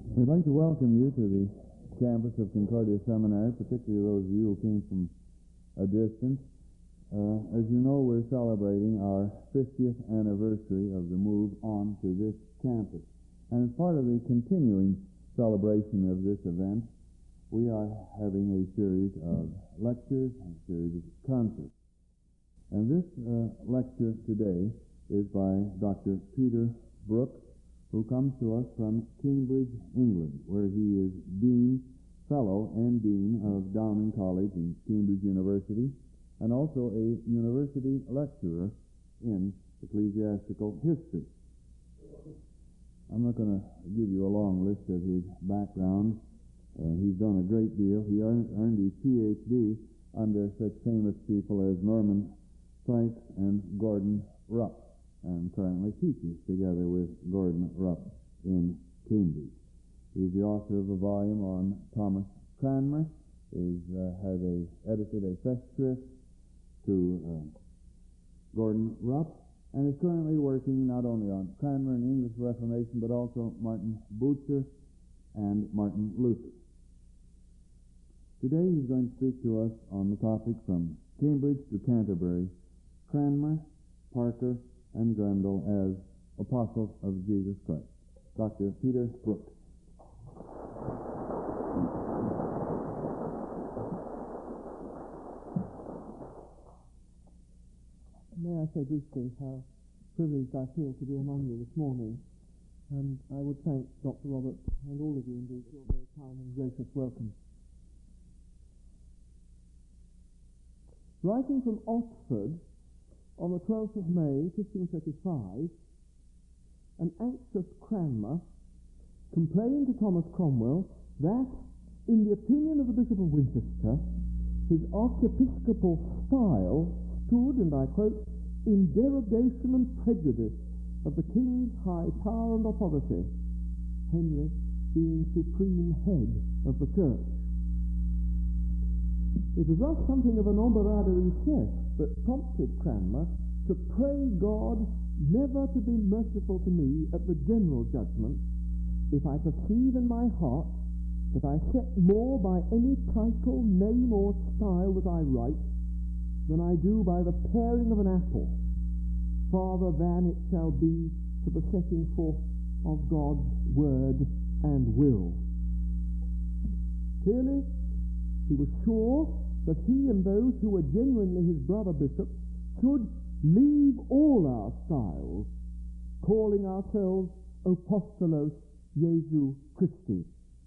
We'd like to welcome you to the campus of Concordia Seminary, particularly those of you who came from a distance. As you know, we're celebrating our 50th anniversary of the move on to this campus. And as part of the continuing celebration of this event, we are having a series of lectures and a series of concerts. And this lecture today is by Dr. Peter Brooks, who comes to us from Cambridge, England, where he is Fellow and Dean of Downing College and Cambridge University, and also a university lecturer in ecclesiastical history. I'm not going to give you a long list of his background. He's done a great deal. He earned his Ph.D. under such famous people as Norman Franks and Gordon Rupp, and currently teaches together with Gordon Rupp in Cambridge. He's the author of a volume on Thomas Cranmer. Has edited a festivus to Gordon Rupp, and is currently working not only on Cranmer and English Reformation, but also Martin Bucer and Martin Luther. Today he's going to speak to us on the topic From Cambridge to Canterbury, Cranmer, Parker, and Grendel as apostles of Jesus Christ. Dr. Peter Brooks. May I say briefly how privileged I feel to be among you this morning, and I would thank Dr. Roberts and all of you indeed for your very kind and gracious welcome. Writing from Oxford on the 12th of May, 1535, an anxious Cranmer complained to Thomas Cromwell that, in the opinion of the Bishop of Winchester, his archiepiscopal style stood, and I quote, in derogation and prejudice of the king's high power and authority, Henry being supreme head of the church. It was thus something of an embarras de richesse that prompted Cranmer to pray God never to be merciful to me at the general judgment if I perceive in my heart that I set more by any title, name, or style that I write than I do by the paring of an apple, farther than it shall be to the setting forth of God's word and will. Clearly, he was sure that he and those who were genuinely his brother bishops should leave all our styles, calling ourselves Apostolos Jesu Christi.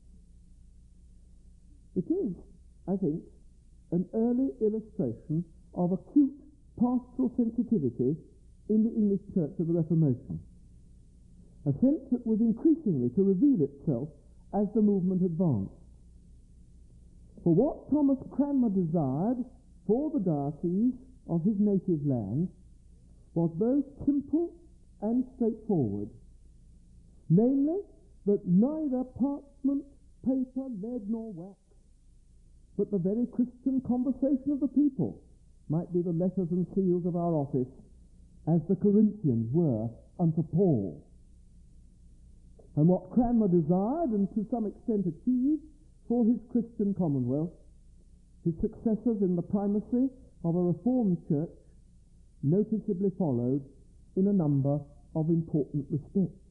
It is, I think, an early illustration of acute pastoral sensitivity in the English Church of the Reformation, a sense that was increasingly to reveal itself as the movement advanced. For what Thomas Cranmer desired for the diocese of his native land was both simple and straightforward, namely that neither parchment, paper, lead, nor wax, but the very Christian conversation of the people might be the letters and seals of our office, as the Corinthians were unto Paul. And what Cranmer desired, and to some extent achieved, for his Christian commonwealth, his successors in the primacy of a Reformed church noticeably followed in a number of important respects.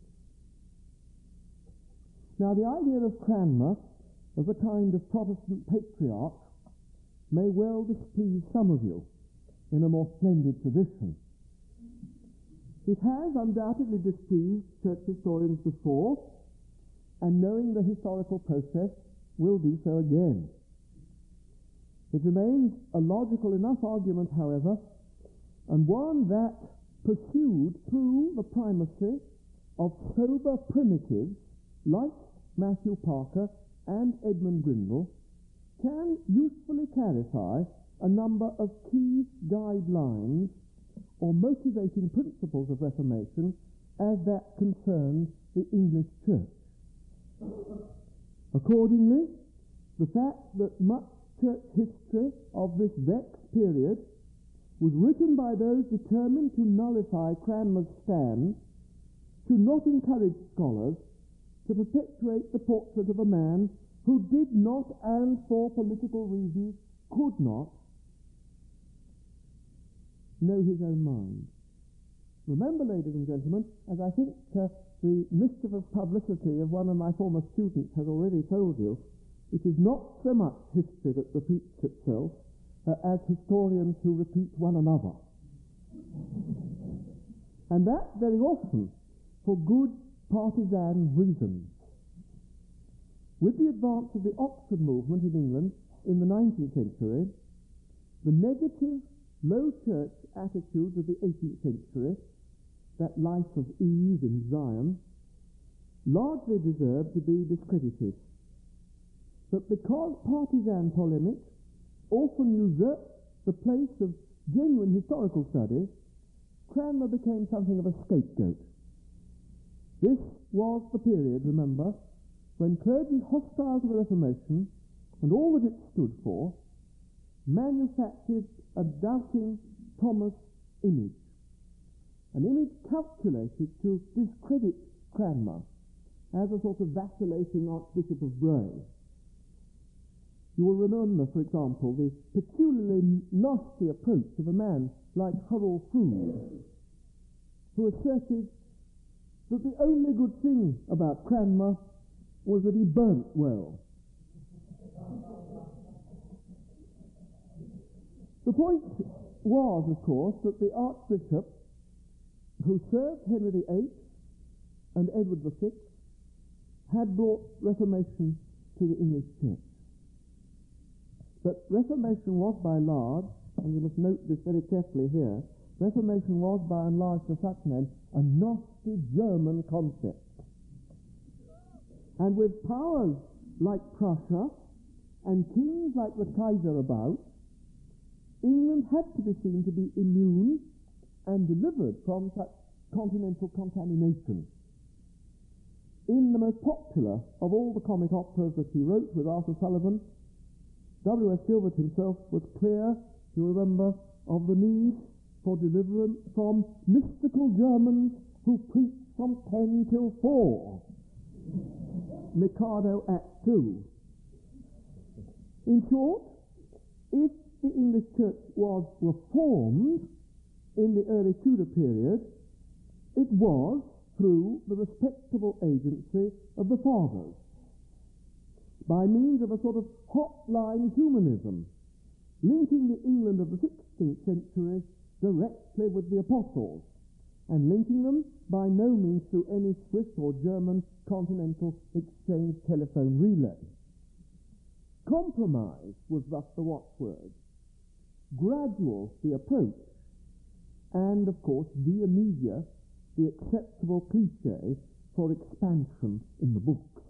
Now, the idea of Cranmer as a kind of Protestant patriarch may well displease some of you in a more splendid tradition. It has undoubtedly displeased church historians before, and knowing the historical process, will do so again. It remains a logical enough argument, however, and one that, pursued through the primacy of sober primitives like Matthew Parker and Edmund Grindal, can usefully clarify a number of key guidelines or motivating principles of Reformation as that concerns the English Church. Accordingly, the fact that much church history of this vexed period was written by those determined to nullify Cranmer's stand should not encourage scholars to to perpetuate the portrait of a man who did not, and for political reasons could not, know his own mind. Remember, ladies and gentlemen, as I think the mischievous publicity of one of my former students has already told you, it is not so much history that repeats itself as historians who repeat one another. And that very often for good partisan reasons. With the advance of the Oxford movement in England in the 19th century, the negative low church attitudes of the 18th century, that life of ease in Zion, largely deserved to be discredited. But because partisan polemics often usurped the place of genuine historical study, Cranmer became something of a scapegoat. This was the period, remember, when clergy hostile to the Reformation and all that it stood for manufactured a doubting Thomas image, an image calculated to discredit Cranmer as a sort of vacillating Archbishop of Bray. You will remember, for example, the peculiarly nasty approach of a man like Hurrell Froude, who asserted that the only good thing about Cranmer was that he burnt well. The point was, of course, that the Archbishop who served Henry VIII and Edward VI had brought Reformation to the English Church. But Reformation was by and large, and you must note this very carefully here, Reformation was by and large for such men a nasty German concept. And with powers like Prussia and kings like the Kaiser about, England had to be seen to be immune and delivered from such continental contamination. In the most popular of all the comic operas that he wrote with Arthur Sullivan, W.S. Gilbert himself was clear, you remember, of the need for deliverance from mystical Germans who preach from 10 till 4. Mikado Act 2. In short, if the English Church was reformed in the early Tudor period, it was through the respectable agency of the Fathers, by means of a sort of hotline humanism, linking the England of the 16th century directly with the Apostles, and linking them by no means through any Swiss or German continental exchange telephone relay. Compromise was thus the watchword, gradual the approach, and, of course, via media, the acceptable cliché for expansion in the books.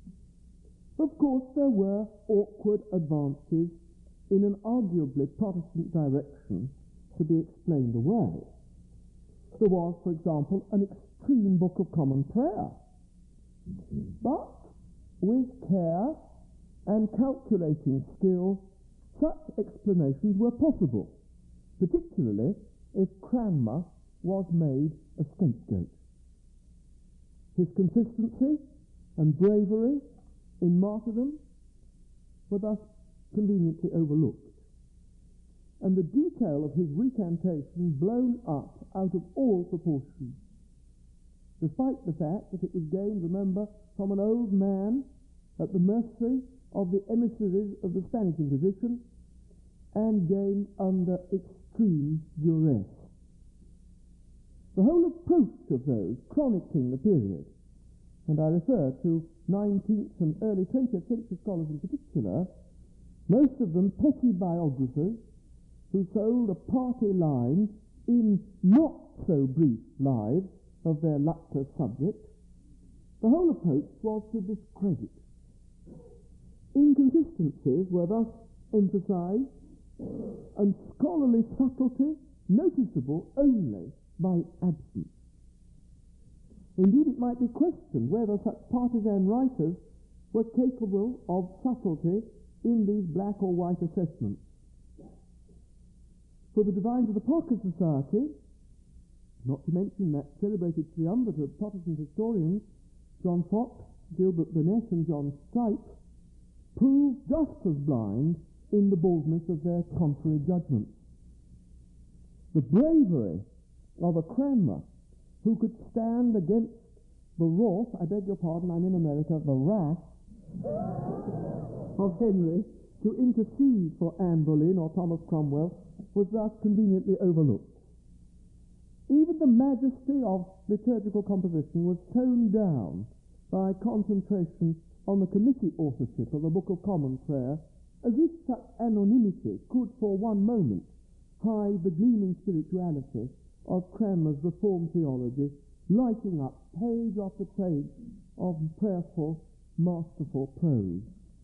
Of course, there were awkward advances in an arguably Protestant direction to be explained away. There was, for example, an extreme Book of Common Prayer. But with care and calculating skill, such explanations were possible, particularly if Cranmer was made a scapegoat. His consistency and bravery in martyrdom were thus conveniently overlooked, and the detail of his recantation blown up out of all proportion, despite the fact that it was gained, remember, from an old man at the mercy of the emissaries of the Spanish Inquisition, and gained under extreme duress. The whole approach of those chronicling the period, and I refer to 19th and early 20th century scholars in particular, most of them petty biographers who sold a party line in not-so-brief lives of their luckless subjects, the whole approach was to discredit. Inconsistencies were thus emphasized, and scholarly subtlety noticeable only by its absence. Indeed, it might be questioned whether such partisan writers were capable of subtlety in these black or white assessments. For the Divines of the Parker Society, not to mention that celebrated triumvirate of Protestant historians, John Fox, Gilbert Burnett and John Stipe, proved just as blind in the baldness of their contrary judgments. The bravery of a Cranmer who could stand against the wrath, I beg your pardon, I'm in America, the wrath of Henry to intercede for Anne Boleyn or Thomas Cromwell was thus conveniently overlooked. Even the majesty of liturgical composition was toned down by concentration on the committee authorship of the Book of Common Prayer, as if such anonymity could for one moment hide the gleaming spirituality of Cranmer's Reformed theology, lighting up page after page of prayerful, masterful prose.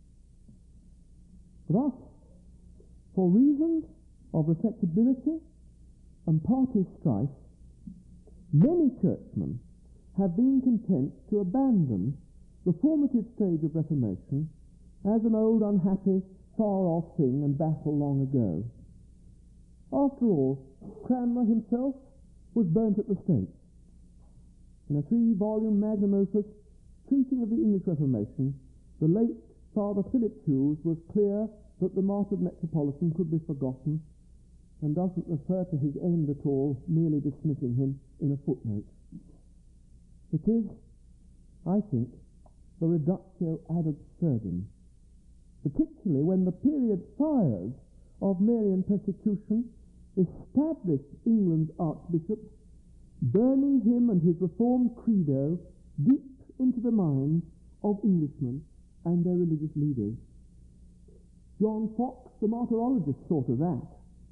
Thus, for reasons of respectability and party strife, many churchmen have been content to abandon the formative stage of Reformation as an old, unhappy, far-off thing and battle long ago. After all, Cranmer himself was burnt at the stake. In a 3-volume magnum opus treating of the English Reformation, the late Father Philip Hughes was clear that the martyred metropolitan could be forgotten and doesn't refer to his end at all, merely dismissing him in a footnote. It is, I think, the reductio ad absurdum, particularly when the period fires of Marian persecution established England's Archbishop, burning him and his Reformed credo deep into the minds of Englishmen and their religious leaders. John Fox, the martyrologist, saw to that.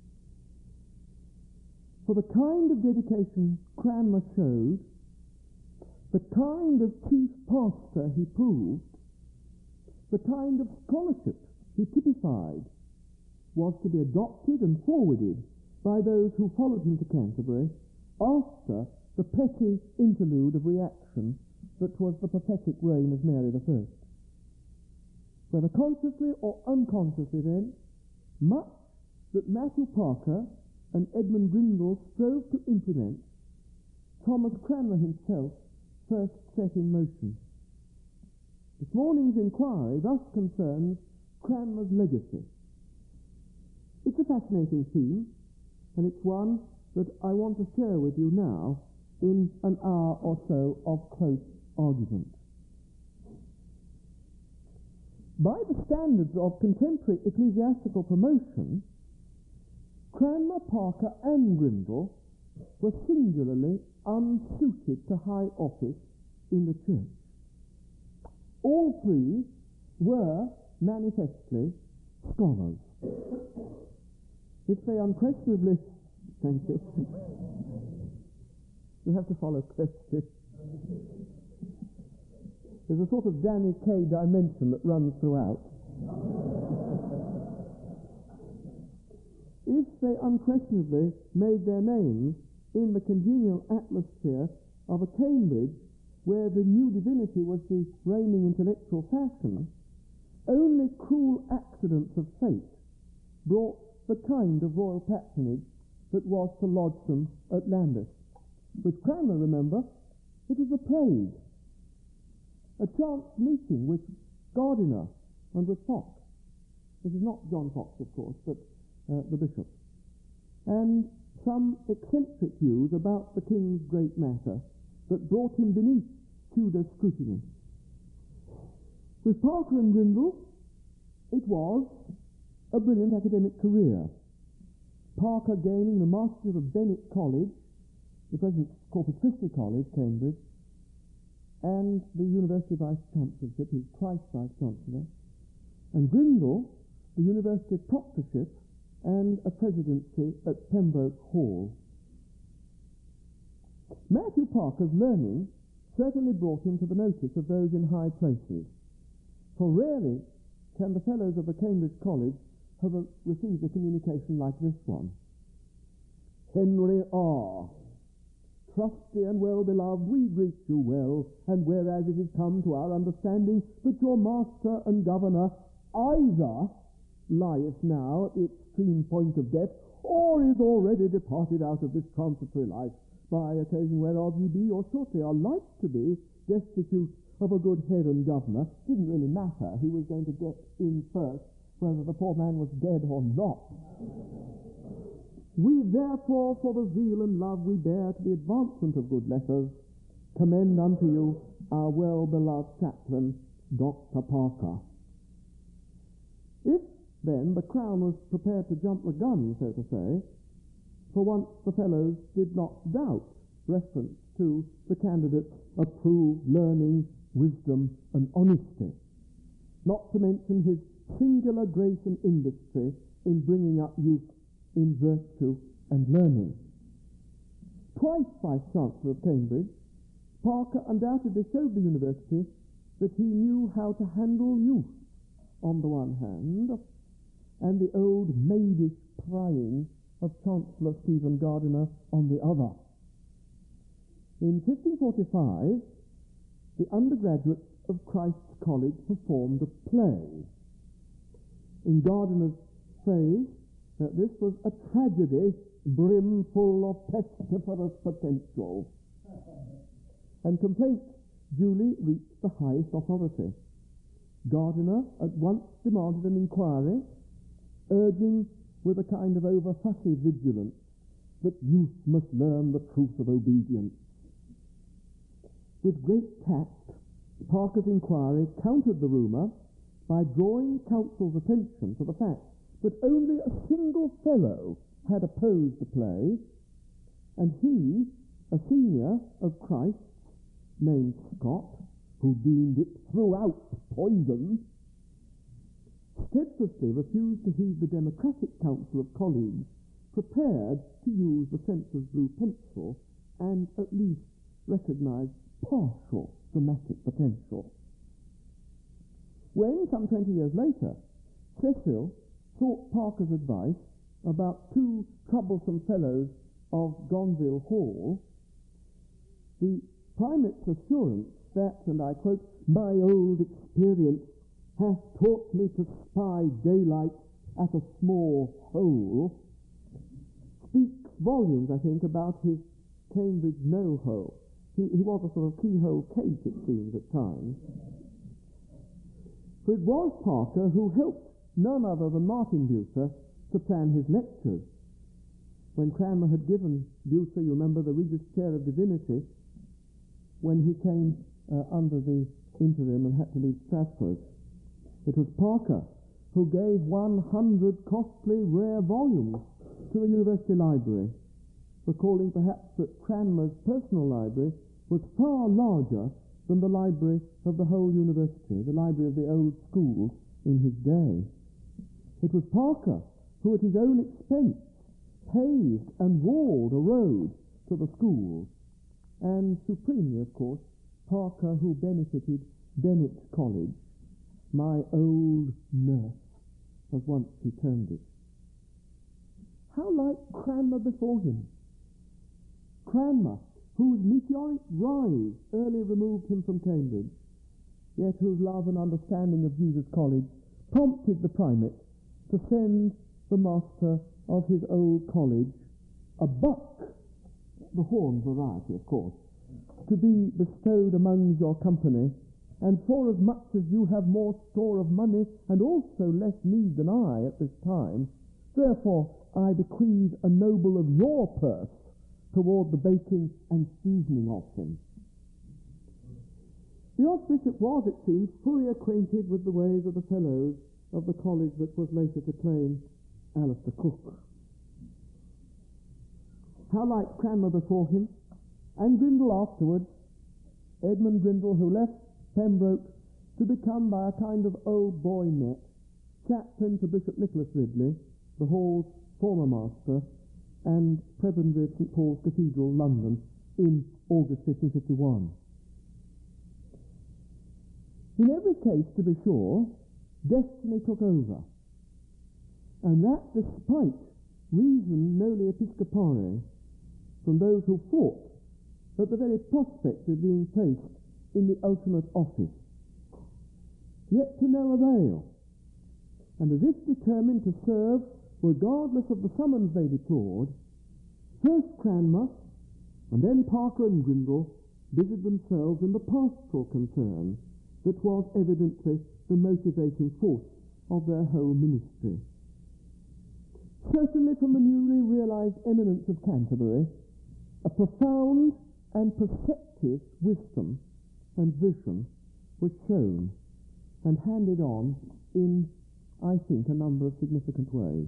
For the kind of dedication Cranmer showed, the kind of chief pastor he proved, the kind of scholarship he typified, was to be adopted and forwarded by those who followed him to Canterbury after the petty interlude of reaction that was the pathetic reign of Mary I. Whether consciously or unconsciously then, much that Matthew Parker and Edmund Grindle strove to implement, Thomas Cranmer himself first set in motion. This morning's inquiry thus concerns Cranmer's legacy. It's a fascinating theme, and it's one that I want to share with you now in an hour or so of close argument. By the standards of contemporary ecclesiastical promotion, Cranmer, Parker and Grindle were singularly unsuited to high office in the church. All three were manifestly scholars. If they unquestionably... Thank you. You have to follow closely. There's a sort of Danny Kaye dimension that runs throughout. If they unquestionably made their names in the congenial atmosphere of a Cambridge where the new divinity was the reigning intellectual fashion, only cruel accidents of fate brought the kind of royal patronage that was to lodge them at Lambeth. With Cranmer, remember, it was a plague, a chance meeting with Gardiner and with Fox. This is not John Fox, of course, but the bishop. And some eccentric views about the king's great matter that brought him beneath Tudor scrutiny. With Parker and Grindle, it was a brilliant academic career. Parker gaining the mastership of Bennett College, the present Corpus Christi College, Cambridge, and the University Vice-Chancellorship, his twice Vice-Chancellor, and Grindle, the University Proctorship, and a presidency at Pembroke Hall. Matthew Parker's learning certainly brought him to the notice of those in high places, for rarely can the fellows of the Cambridge College have received a communication like this one. Henry R., trusty and well-beloved, we greet you well, and whereas it is come to our understanding that your master and governor either lieth now at the extreme point of death, or is already departed out of this transitory life, by occasion whereof ye be, or shortly are like to be, destitute of a good head and governor. Didn't really matter. He was going to get in first, whether the poor man was dead or not. We therefore, for the zeal and love we bear to the advancement of good letters, commend unto you our well-beloved chaplain, Dr. Parker. If, then, the Crown was prepared to jump the gun, so to say, for once the fellows did not doubt reference to the candidate's approved learning, wisdom, and honesty, not to mention his singular grace and industry in bringing up youth in virtue and learning. Twice Vice-Chancellor of Cambridge, Parker undoubtedly showed the university that he knew how to handle youth on the one hand, and the old maidish prying of Chancellor Stephen Gardiner on the other. In 1545, the undergraduates of Christ's College performed a play. In Gardiner's phrase, that this was a tragedy brimful of pestiferous potential, and complaints duly reached the highest authority. Gardiner at once demanded an inquiry, urging with a kind of over-fussy vigilance that youth must learn the truth of obedience. With great tact, Parker's inquiry countered the rumour by drawing counsel's attention to the fact that only a single fellow had opposed the play, and he, a senior of Christ, named Scott, who deemed it throughout poison, steadfastly refused to heed the democratic counsel of colleagues prepared to use the censor's blue pencil and at least recognize partial dramatic potential. When, some 20 years later, Cecil sought Parker's advice about two troublesome fellows of Gonville Hall, the Primate's assurance that, and I quote, "my old experience hath taught me to spy daylight at a small hole," speaks volumes, I think, about his Cambridge no-hole. He was a sort of keyhole case, it seems, at times. For it was Parker who helped none other than Martin Bucer to plan his lectures. When Cranmer had given Bucer, you remember, the Regius Chair of Divinity, when he came under the interim and had to leave Stratford, it was Parker who gave 100 costly, rare volumes to the university library, recalling perhaps that Cranmer's personal library was far larger than the library of the whole university, the library of the old schools in his day. It was Parker who, at his own expense, paved and walled a road to the schools, and supremely, of course, Parker who benefited Bennett College, "my old nurse," as once he termed it. How like Cranmer before him? Cranmer, whose meteoric rise early removed him from Cambridge, yet whose love and understanding of Jesus College prompted the Primate to send the master of his old college a buck, the horn variety, of course, to be bestowed among your company, and forasmuch as you have more store of money and also less need than I at this time, therefore I bequeath a noble of your purse toward the baking and seasoning of him. The Archbishop was, it seems, fully acquainted with the ways of the fellows of the college that was later to claim Alistair Cook. How like Cranmer before him, and Grindal afterwards, Edmund Grindal, who left Pembroke to become, by a kind of old boy net, chaplain to Bishop Nicholas Ridley, the Hall's former master, and Prebendary of St. Paul's Cathedral, London, in August 1551. In every case, to be sure, destiny took over, and that despite reason noli episcopari from those who fought at the very prospect of being placed in the ultimate office, yet to no avail, and as if determined to serve regardless of the summons they deplored, first Cranmer, and then Parker and Grindal, busied themselves in the pastoral concern that was evidently the motivating force of their whole ministry. Certainly from the newly realized eminence of Canterbury, a profound and perceptive wisdom and vision was shown and handed on in, I think, a number of significant ways.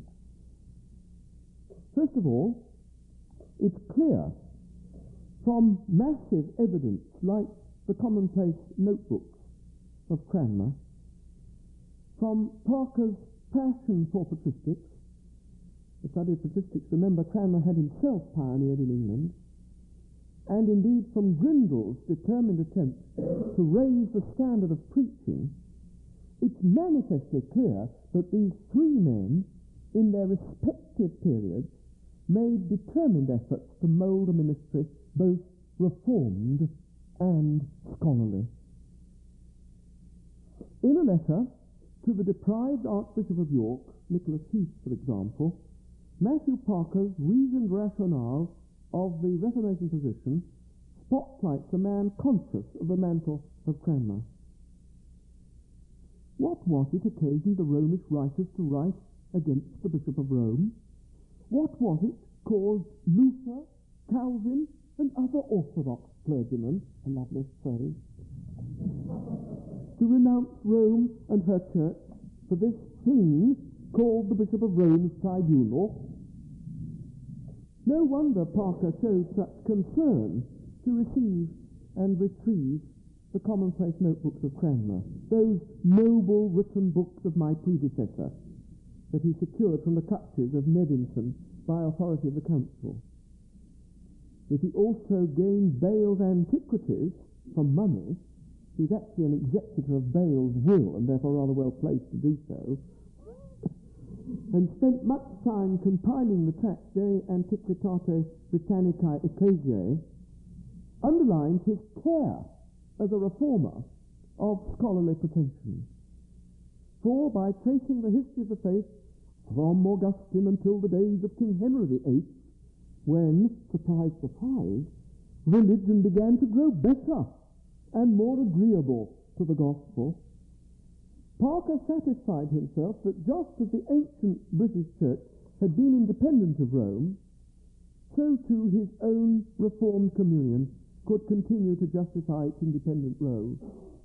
First of all, it's clear from massive evidence like the commonplace notebooks of Cranmer, from Parker's passion for patristics, the study of patristics, remember, Cranmer had himself pioneered in England, and indeed from Grindal's determined attempt to raise the standard of preaching, it's manifestly clear that these three men, in their respective periods, made determined efforts to mould a ministry both reformed and scholarly. In a letter to the deprived Archbishop of York, Nicholas Heath, for example, Matthew Parker's reasoned rationale of the Reformation position spotlights a man conscious of the mantle of Cranmer. What was it occasioned the Romish writers to write against the Bishop of Rome? What was it caused Luther, Calvin, and other Orthodox clergymen, a lovely phrase, to renounce Rome and her church for this thing called the Bishop of Rome's tribunal? No wonder Parker showed such concern to receive and retrieve the commonplace notebooks of Cranmer, those noble written books of my predecessor that he secured from the clutches of Nevinson by authority of the council. That he also gained Bale's Antiquities for money. He was actually an executor of Bale's will, and therefore rather well placed to do so, and spent much time compiling the tract De Antiquitate Britannicae Ecclesiae, underlined his care as a reformer of scholarly pretensions. For by tracing the history of the faith from Augustine until the days of King Henry VIII, when, surprise, surprise, religion began to grow better and more agreeable to the gospel, Parker satisfied himself that just as the ancient British Church had been independent of Rome, so too his own Reformed communion could continue to justify its independent role.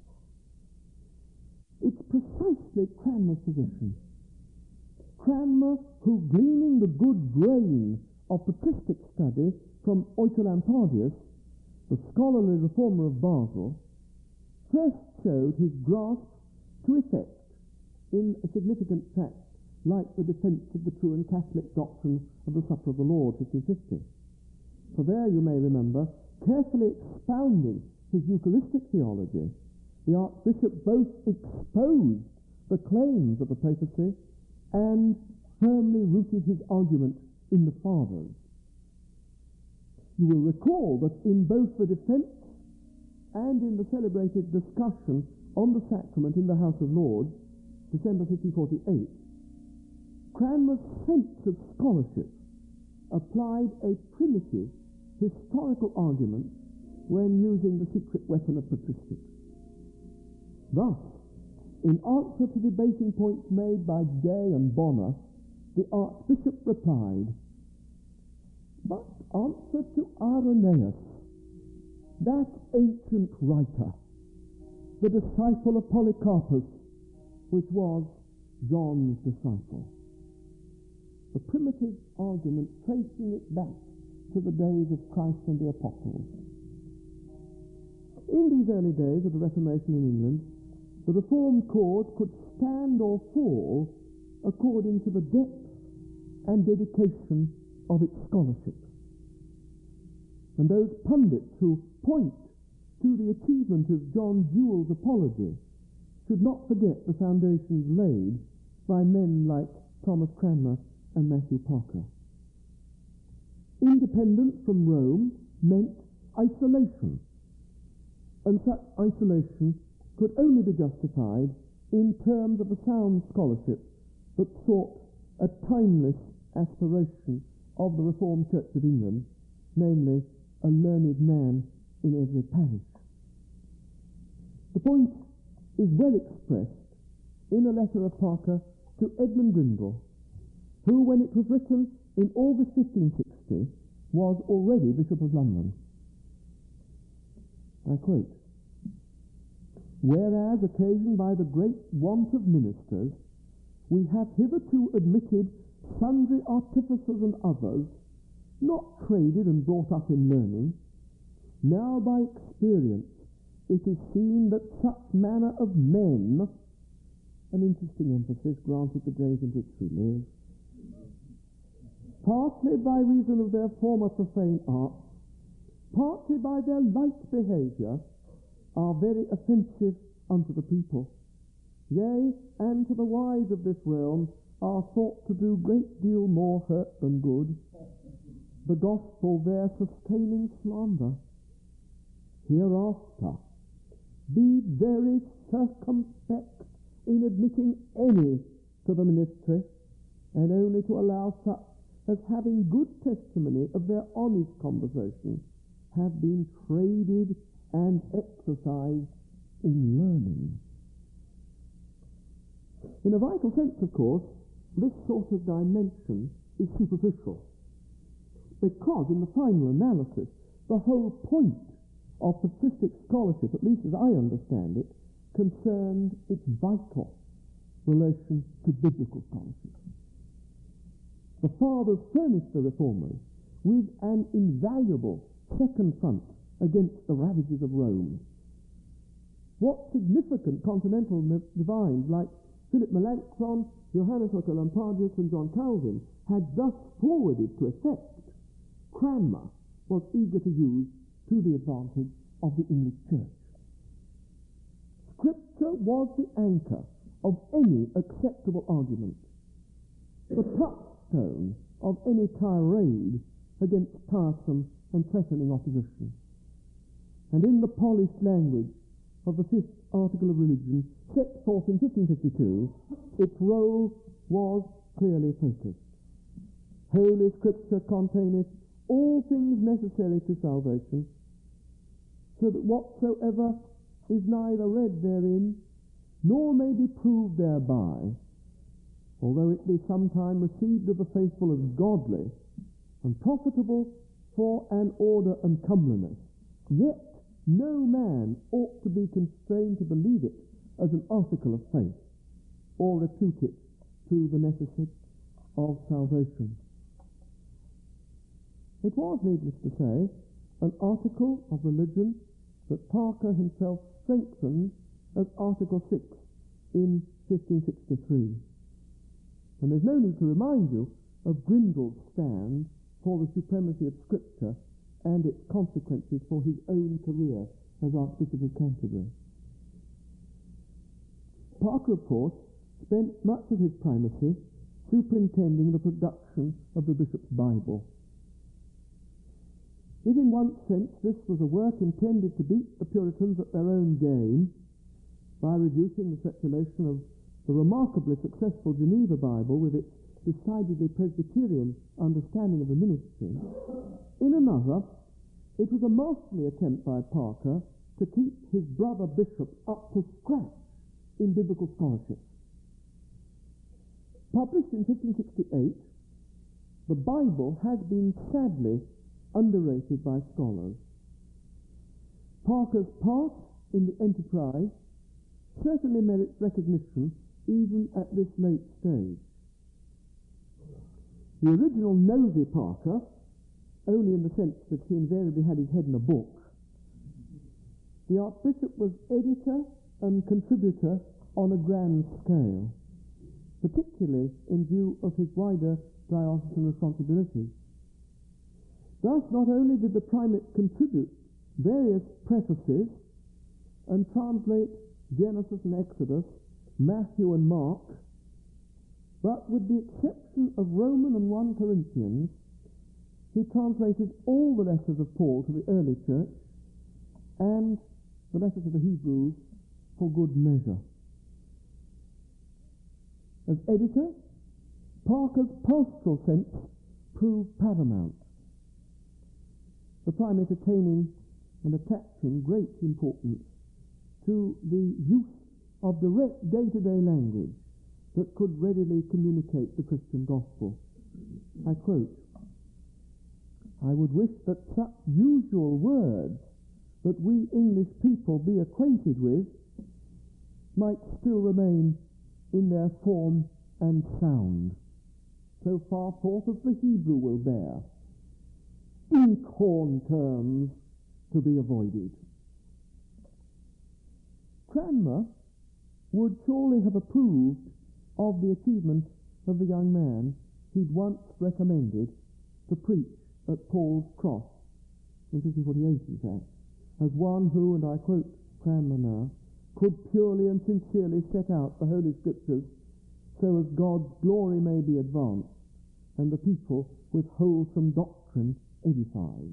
It's precisely Cranmer's position. Cranmer, who, gleaning the good grain of patristic study from Oecolampadius, the scholarly reformer of Basel, first showed his grasp to effect in a significant tract like the Defence of the True and Catholic Doctrine of the Supper of the Lord, 1550. For there, you may remember, carefully expounding his Eucharistic theology, the Archbishop both exposed the claims of the papacy and firmly rooted his argument in the Fathers. You will recall that in both the defence and in the celebrated discussion on the sacrament in the House of Lords, December 1548, Cranmer's sense of scholarship applied a primitive historical argument when using the secret weapon of patristics. Thus, in answer to debating points made by Day and Bonner, the Archbishop replied, "But answer to Irenaeus, that ancient writer, the disciple of Polycarpus, which was John's disciple." The primitive argument tracing it back to the days of Christ and the Apostles. In these early days of the Reformation in England, the Reformed cause could stand or fall according to the depth and dedication of its scholarship. And those pundits who point to the achievement of John Jewell's apology should not forget the foundations laid by men like Thomas Cranmer and Matthew Parker. Independence from Rome meant isolation, and such isolation could only be justified in terms of a sound scholarship that sought a timeless aspiration of the Reformed Church of England, namely, a learned man in every parish. The point is well expressed in a letter of Parker to Edmund Grindal, who, when it was written in August 1560, was already Bishop of London. I quote, "Whereas, occasioned by the great want of ministers, we have hitherto admitted sundry artificers and others, not traded and brought up in learning, now by experience it is seen that such manner of men," an interesting emphasis granted the days in which we live, "partly by reason of their former profane arts, partly by their light behaviour, are very offensive unto the people. Yea, and to the wise of this realm are thought to do great deal more hurt than good, the gospel their sustaining slander. Hereafter, be very circumspect in admitting any to the ministry, and only to allow such as, having good testimony of their honest conversation, have been traded and exercised in learning." In a vital sense, of course, this sort of dimension is superficial, because in the final analysis, the whole point of patristic scholarship, at least as I understand it, concerned its vital relation to biblical scholarship. The Fathers furnished the Reformers with an invaluable second front against the ravages of Rome. What significant continental divines like Philip Melanchthon, Johannes Oecolampadius and John Calvin had thus forwarded to effect, Cranmer was eager to use to the advantage of the English Church. Scripture was the anchor of any acceptable argument, the touchstone of any tirade against tiresome and threatening opposition. And in the polished language of the fifth article of religion, set forth in 1552, its role was clearly focused. Holy Scripture containeth all things necessary to salvation, so that whatsoever is neither read therein, nor may be proved thereby, although it be sometime received of the faithful as godly, and profitable for an order and comeliness, yet no man ought to be constrained to believe it as an article of faith, or repute it to the necessity of salvation. It was, needless to say, an article of religion that Parker himself strengthened as Article 6 in 1563. And there's no need to remind you of Grindal's stand for the supremacy of Scripture and its consequences for his own career as Archbishop of Canterbury. Parker, of course, spent much of his primacy superintending the production of the Bishop's Bible. If in one sense this was a work intended to beat the Puritans at their own game by reducing the circulation of the remarkably successful Geneva Bible with its decidedly Presbyterian understanding of the ministry, in another, it was a masterly attempt by Parker to keep his brother bishops up to scratch in biblical scholarship. Published in 1568, the Bible has been sadly underrated by scholars. Parker's part in the enterprise certainly merits recognition even at this late stage. The original nosy Parker, only in the sense that he invariably had his head in a book, the Archbishop was editor and contributor on a grand scale, particularly in view of his wider diocesan responsibilities. Thus, not only did the primate contribute various prefaces and translate Genesis and Exodus, Matthew and Mark, but with the exception of Roman and 1 Corinthians, he translated all the letters of Paul to the early church and the letters of the Hebrews for good measure. As editor, Parker's pastoral sense proved paramount. The primate attaining and attaching great importance to the use of direct day-to-day language that could readily communicate the Christian gospel. I quote, "I would wish that such usual words that we English people be acquainted with might still remain in their form and sound, so far forth as the Hebrew will bear. Inkhorn terms to be avoided." Cranmer would surely have approved of the achievement of the young man he'd once recommended to preach at Paul's Cross, in 1548 in fact, as one who, and I quote Cranmer now, "could purely and sincerely set out the Holy Scriptures so as God's glory may be advanced, and the people with wholesome doctrine edified."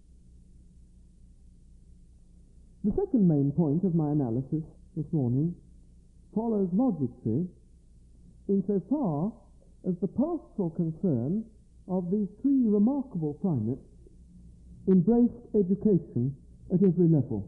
The second main point of my analysis this morning follows logically insofar as the pastoral concern of these three remarkable primates embraced education at every level.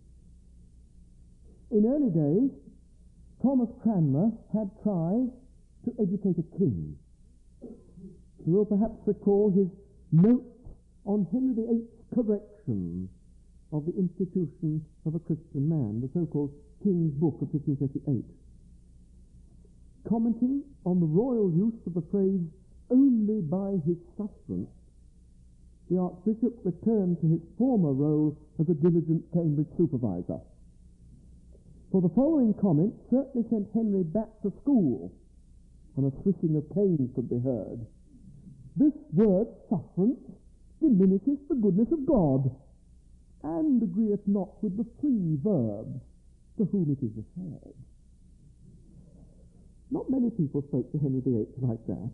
In early days, Thomas Cranmer had tried to educate a king. You will perhaps recall his notes on Henry VIII's corrections of the institution of a Christian man, the so-called King's Book of 1538. Commenting on the royal use of the phrase "only by his sufferance," the Archbishop returned to his former role as a diligent Cambridge supervisor. For the following comment certainly sent Henry back to school, and a swishing of canes could be heard. "This word sufferance diminishes the goodness of God, and agreeth not with the three verbs to whom it is referred." Not many people spoke to Henry VIII like that.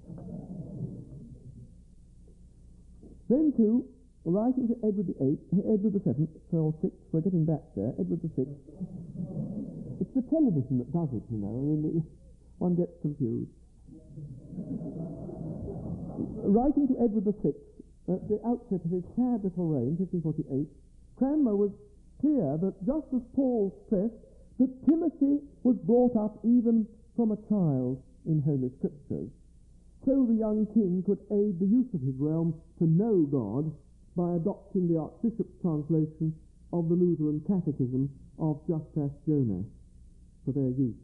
Then too, writing to Edward VIII, Edward VII, or VI, we're getting back there, Edward VI. It's the television that does it, you know. I mean, one gets confused. Writing to Edward VI at the outset of his sad little reign, 1548, Cranmer was clear that just as Paul stressed that Timothy was brought up even from a child in Holy Scriptures, so the young king could aid the youth of his realm to know God by adopting the Archbishop's translation of the Lutheran Catechism of Justus Jonas for their use.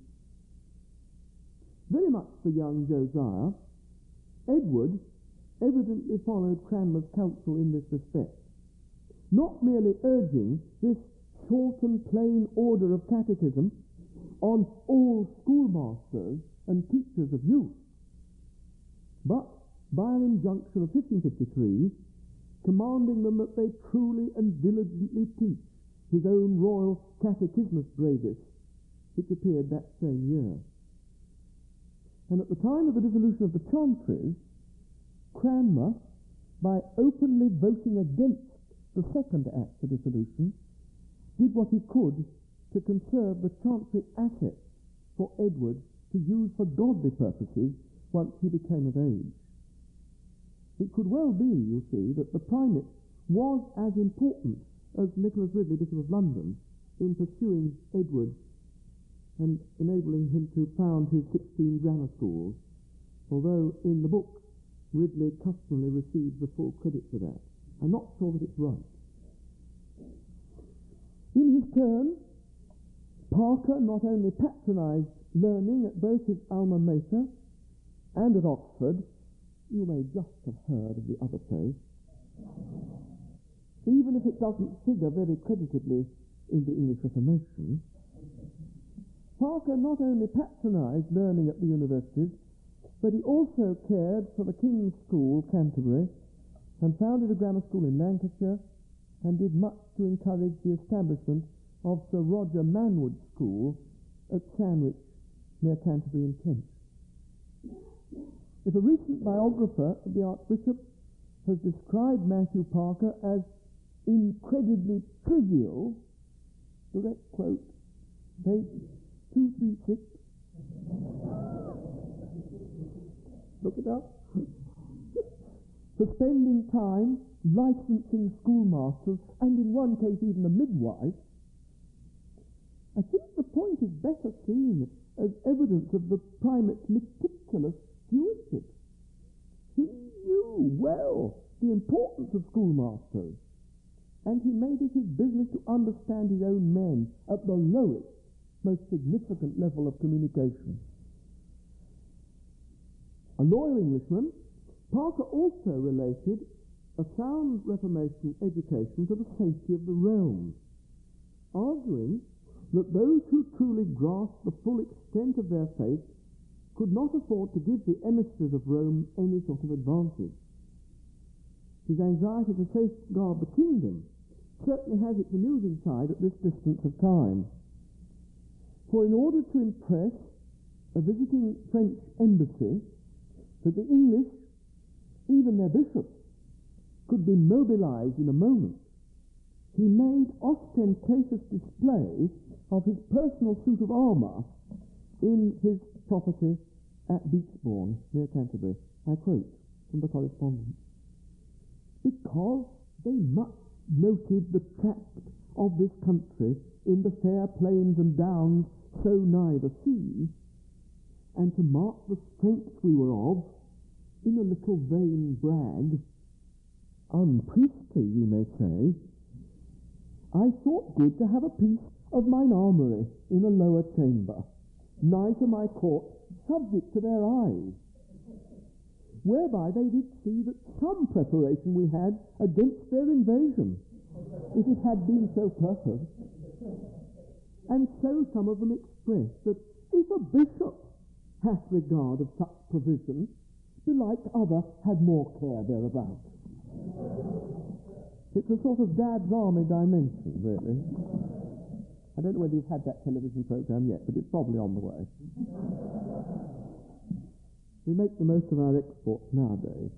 Very much for young Josiah, Edward evidently followed Cranmer's counsel in this respect, not merely urging this short and plain order of catechism on all schoolmasters and teachers of youth, but by an injunction of 1553, commanding them that they truly and diligently teach his own royal Catechismus Brevis, which appeared that same year. And at the time of the dissolution of the Chantries, Cranmer, by openly voting against the second act of dissolution, did what he could to conserve the chantry assets for Edward to use for godly purposes once he became of age. It could well be, you see, that the primate was as important as Nicholas Ridley, Bishop of London, in pursuing Edward and enabling him to found his 16 grammar schools, although in the book Ridley customarily receives the full credit for that. I'm not sure that it's right. In his turn, Parker not only patronized learning at both his alma mater and at Oxford, you may just have heard of the other place, even if it doesn't figure very creditably in the English Reformation. Parker not only patronized learning at the universities, but he also cared for the King's School, Canterbury, and founded a grammar school in Lancashire, and did much to encourage the establishment of Sir Roger Manwood's School at Sandwich, near Canterbury in Kent. If a recent biographer of the Archbishop has described Matthew Parker as incredibly trivial, direct quote, page 236, look it up, for spending time licensing schoolmasters, and in one case even a midwife, I think the point is better seen as evidence of the primate's meticulous stewardship. He knew well the importance of schoolmasters, and he made it his business to understand his own men at the lowest, most significant level of communication. A lawyer Englishman, Parker also related a sound Reformation education to the safety of the realm, arguing that those who truly grasped the full extent of their faith could not afford to give the emissaries of Rome any sort of advantage. His anxiety to safeguard the kingdom certainly has its amusing side at this distance of time. For in order to impress a visiting French embassy that the English, even their bishops, could be mobilized in a moment, he made ostentatious display of his personal suit of armour in his property at Beechbourne, near Canterbury. I quote from the correspondence. Because they much noted the tract of this country in the fair plains and downs so nigh the sea, and to mark the strength we were of, in a little vain brag, unpriestly, we may say, I thought good to have a piece of mine armoury in a lower chamber, nigh to my court, subject to their eyes, whereby they did see that some preparation we had against their invasion, if it had been so purposed. And so some of them expressed that if a bishop hath regard of such provision, belike other had more care thereabout. It's a sort of Dad's Army dimension, really. I don't know whether you've had that television program yet, but it's probably on the way. We make the most of our exports nowadays.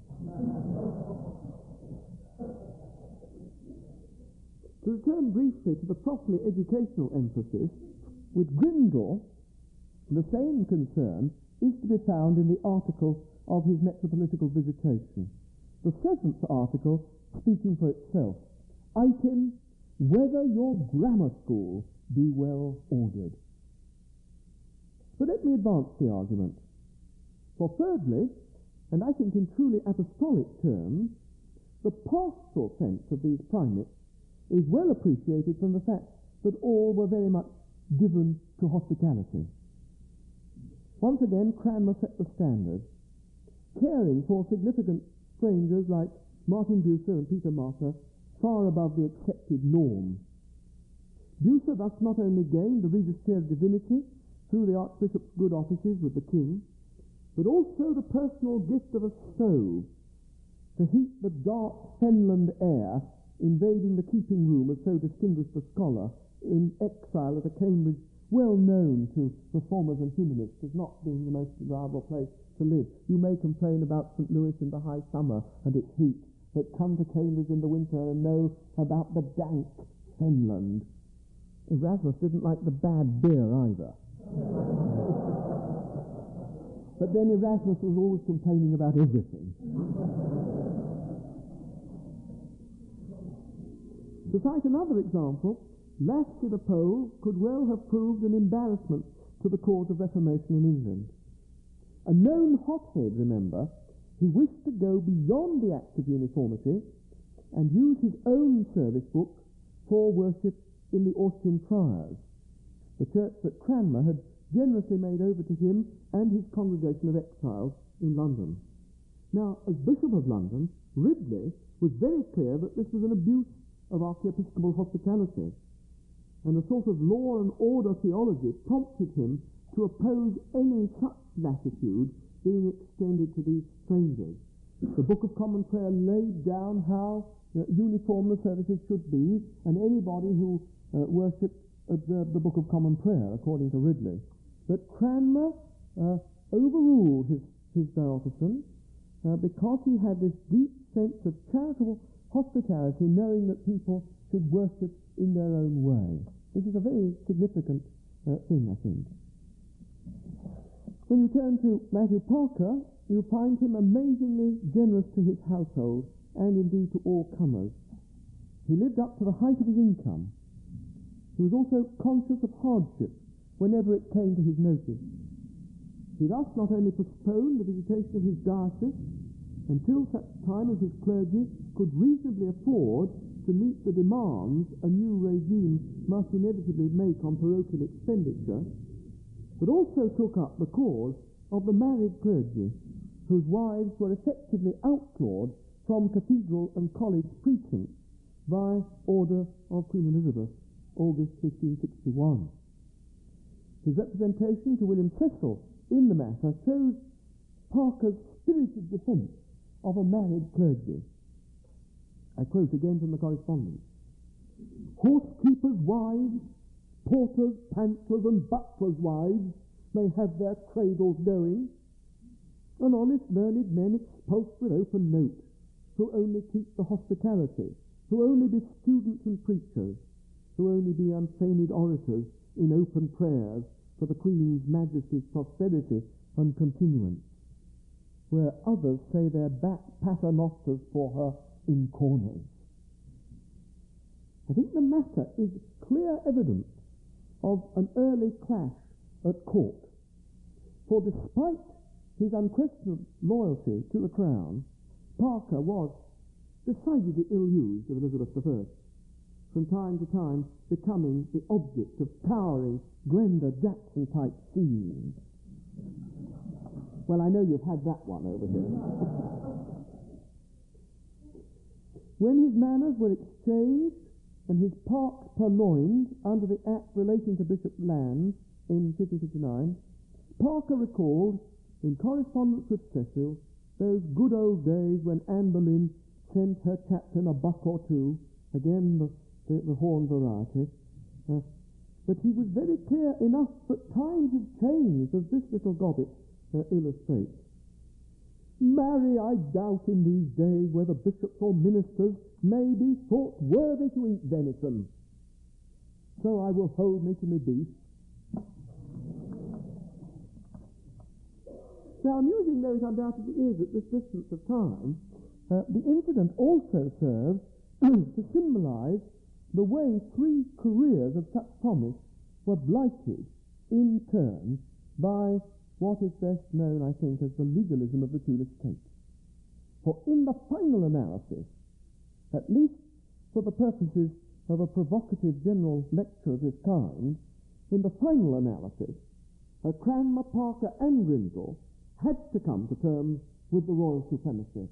To return briefly to the properly educational emphasis, with Grindal, the same concern is to be found in the article of his metropolitical visitation. The 7th article, speaking for itself, item, whether your grammar school be well ordered. But let me advance the argument. For thirdly, and I think in truly apostolic terms, the pastoral sense of these primates is well appreciated from the fact that all were very much given to hospitality. Once again, Cranmer set the standard, caring for significant strangers like Martin Bucer and Peter Martyr far above the accepted norm. Bucer thus not only gained the Regius of Divinity through the Archbishop's good offices with the King, but also the personal gift of a stove to heat the dark Fenland air invading the keeping room of so distinguished a scholar in exile at a Cambridge well known to reformers and humanists as not being the most desirable place to live. You may complain about St. Louis in the high summer and its heat, but come to Cambridge in the winter and know about the dank Fenland. Erasmus didn't like the bad beer either. But then Erasmus was always complaining about everything. To cite another example, Lasky the Pole could well have proved an embarrassment to the cause of Reformation in England. A known hothead, remember, he wished to go beyond the Act of Uniformity and use his own service book for worship in the Austrian Friars, the church that Cranmer had generously made over to him and his congregation of exiles in London. Now, as Bishop of London, Ridley was very clear that this was an abuse of archiepiscopal hospitality, and a sort of law and order theology prompted him to oppose any such latitude being extended to these strangers. The Book of Common Prayer laid down how uniform the services should be, and anybody who worshipped observed the Book of Common Prayer, according to Ridley. But Cranmer overruled his diocesan because he had this deep sense of charitable hospitality, knowing that people should worship in their own way. This is a very significant thing, I think. When you turn to Matthew Parker, you find him amazingly generous to his household and indeed to all comers. He lived up to the height of his income. He was also conscious of hardship whenever it came to his notice. He thus not only postponed the visitation of his diocese until such time as his clergy could reasonably afford to meet the demands a new regime must inevitably make on parochial expenditure, but also took up the cause of the married clergy, whose wives were effectively outlawed from cathedral and college precincts by order of Queen Elizabeth, August 1561. His representation to William Cecil in the matter shows Parker's spirited defence of a married clergy. I quote again from the correspondence. "Horsekeepers' wives, porters, pantlers, and butlers' wives may have their cradles going, and honest learned men expulsed with open note, who only keep the hospitality, who only be students and preachers, who only be unfeigned orators in open prayers for the Queen's Majesty's prosperity and continuance, where others say their back paternosters for her in corners." I think the matter is clear evidence of an early clash at court, for despite his unquestioned loyalty to the crown, Parker was decidedly ill-used of Elizabeth I, from time to time becoming the object of towering Glenda Jackson-type scenes. Well, I know you've had that one over here. When his manors were exchanged and his parks purloined under the Act relating to Bishop lands in 1559, Parker recalled, in correspondence with Cecil, those good old days when Anne Boleyn sent her captain a buck or two, again the horn variety, but he was very clear enough that times have changed, as this little gobbet illustrates. "Marry, I doubt in these days whether bishops or ministers may be thought worthy to eat venison. So I will hold me to my beef." Now, amusing though it undoubtedly is at this distance of time, the incident also serves to symbolize the way three careers of such promise were blighted in turn by what is best known, I think, as the legalism of the Tudor state. For in the final analysis, at least for the purposes of a provocative general lecture of this kind, in the final analysis, Cranmer, Parker, and Grindal had to come to terms with the royal supremacy.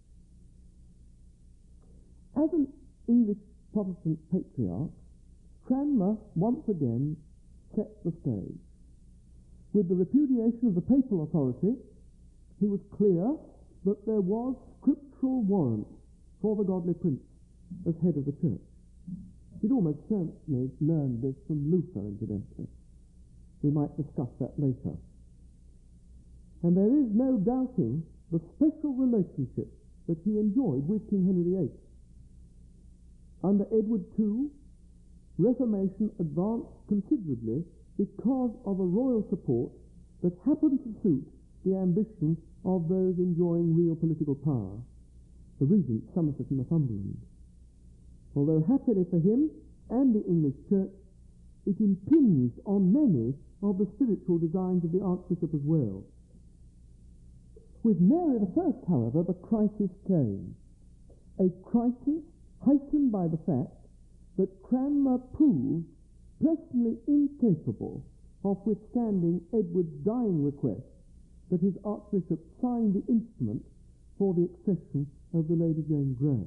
As an English Protestant patriarch, Cranmer once again set the stage. With the repudiation of the papal authority, he was clear that there was scriptural warrant for the godly prince as head of the church. He'd almost certainly learned this from Luther, incidentally. We might discuss that later. And there is no doubting the special relationship that he enjoyed with King Henry VIII. Under Edward II, Reformation advanced considerably because of a royal support that happened to suit the ambition of those enjoying real political power, the regent Somerset and Northumberland. Although happily for him and the English Church, it impinged on many of the spiritual designs of the Archbishop as well. With Mary I, however, the crisis came. A crisis heightened by the fact that Cranmer proved personally incapable of withstanding Edward's dying request that his Archbishop sign the instrument for the accession of the Lady Jane Grey.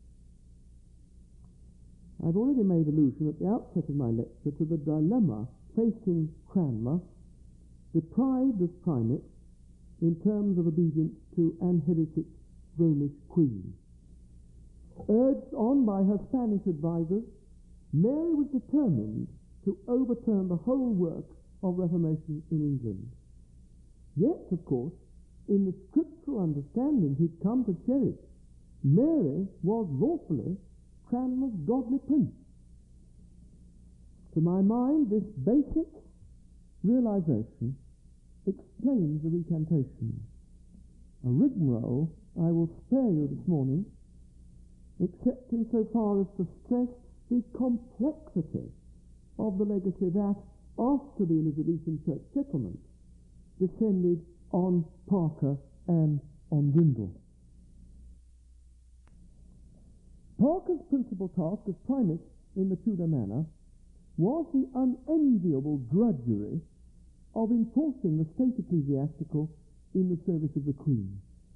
I've already made allusion at the outset of my lecture to the dilemma facing Cranmer, deprived as primate in terms of obedience to an heretic Romish queen. Urged on by her Spanish advisers, Mary was determined to overturn the whole work of Reformation in England. Yet, of course, in the scriptural understanding he'd come to cherish, Mary was lawfully Cranmer's godly prince. To my mind, this basic realization explains the recantation. A rigmarole I will spare you this morning, except in so far as to stress the complexity of the legacy that, after the Elizabethan church settlement, descended on Parker and on Grindal. Parker's principal task as primate in the Tudor manor was the unenviable drudgery of enforcing the state ecclesiastical in the service of the Queen.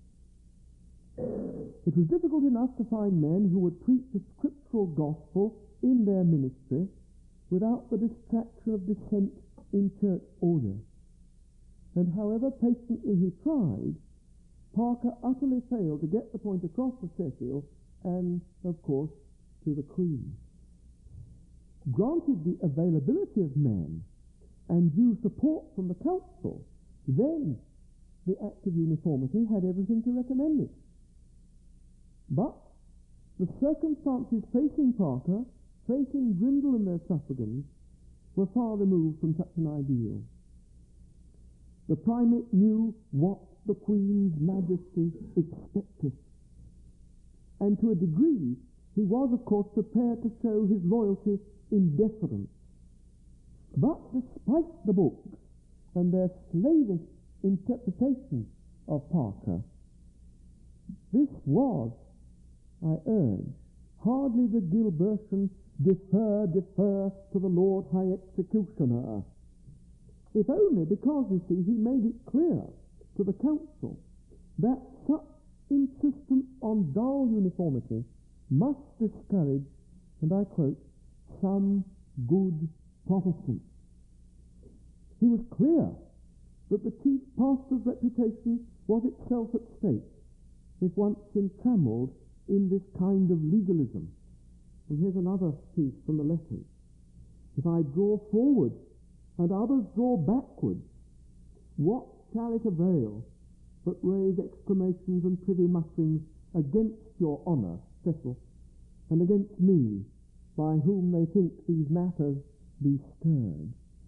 It was difficult enough to find men who would preach the scriptural gospel in their ministry without the distraction of dissent in church order. And however patiently he tried, Parker utterly failed to get the point across to Cecil and, of course, to the Queen. Granted the availability of men and due support from the council, then the Act of Uniformity had everything to recommend it. But the circumstances facing Parker, facing Grindal and their suffragans, were far removed from such an ideal. The primate knew what the Queen's Majesty expected, and to a degree he was, of course, prepared to show his loyalty in deference. But despite the books and their slavish interpretation of Parker, this was, I urge, hardly the Gilbertian defer to the Lord High Executioner, if only because, you see, he made it clear to the council that such insistence on dull uniformity must discourage, and I quote, some good Protestants. He was clear that the chief pastor's reputation was itself at stake if once entrammelled in this kind of legalism. And here's another piece from the letters. If I draw forward and others draw backwards, what shall it avail but raise exclamations and privy mutterings against your honour, Cecil, and against me, by whom they think these matters be stirred?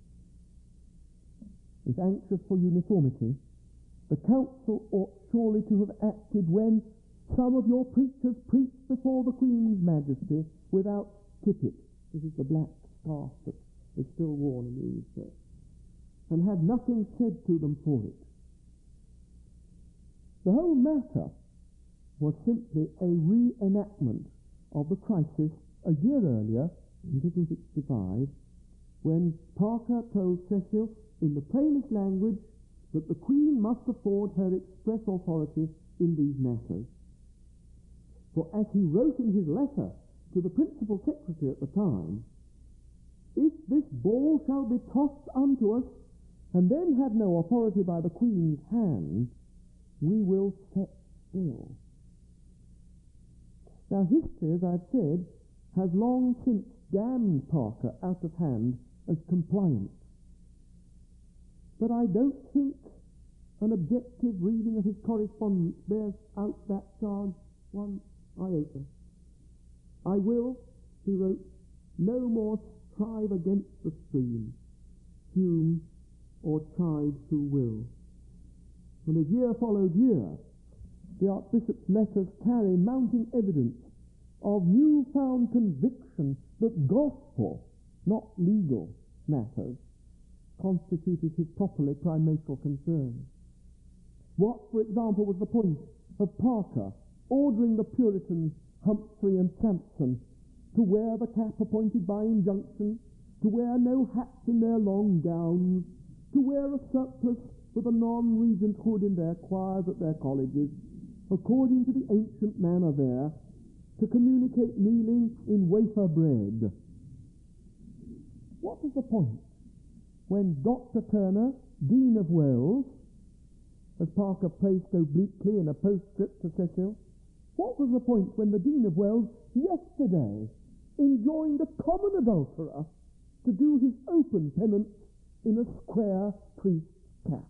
If anxious for uniformity, the council ought surely to have acted when some of your preachers preached before the Queen's Majesty without tippet. This is the black scarf that is still worn in the English church, and had nothing said to them for it. The whole matter was simply a reenactment of the crisis a year earlier, in 1565, when Parker told Cecil in the plainest language that the Queen must afford her express authority in these matters. For as he wrote in his letter to the principal secretary at the time, if this ball shall be tossed unto us, and then have no authority by the Queen's hand, we will set still. Now history, as I've said, has long since damned Parker out of hand as compliant. But I don't think an objective reading of his correspondence bears out that charge one iota. I will, he wrote, no more strive against the stream, fume, or chide who will. And as year followed year, the Archbishop's letters carry mounting evidence of newfound conviction that gospel, not legal matters, constituted his properly primatial concern. What, for example, was the point of Parker ordering the Puritans Humphrey and Sampson to wear the cap appointed by injunction, to wear no hats in their long gowns, to wear a surplice with a non-regent hood in their choirs at their colleges, according to the ancient manner there, to communicate kneeling in wafer bread? What was the point when Dr. Turner, Dean of Wells, as Parker placed obliquely in a postscript to Cecil, what was the point when the Dean of Wells yesterday enjoined a common adulterer to do his open penance in a square priest's cap?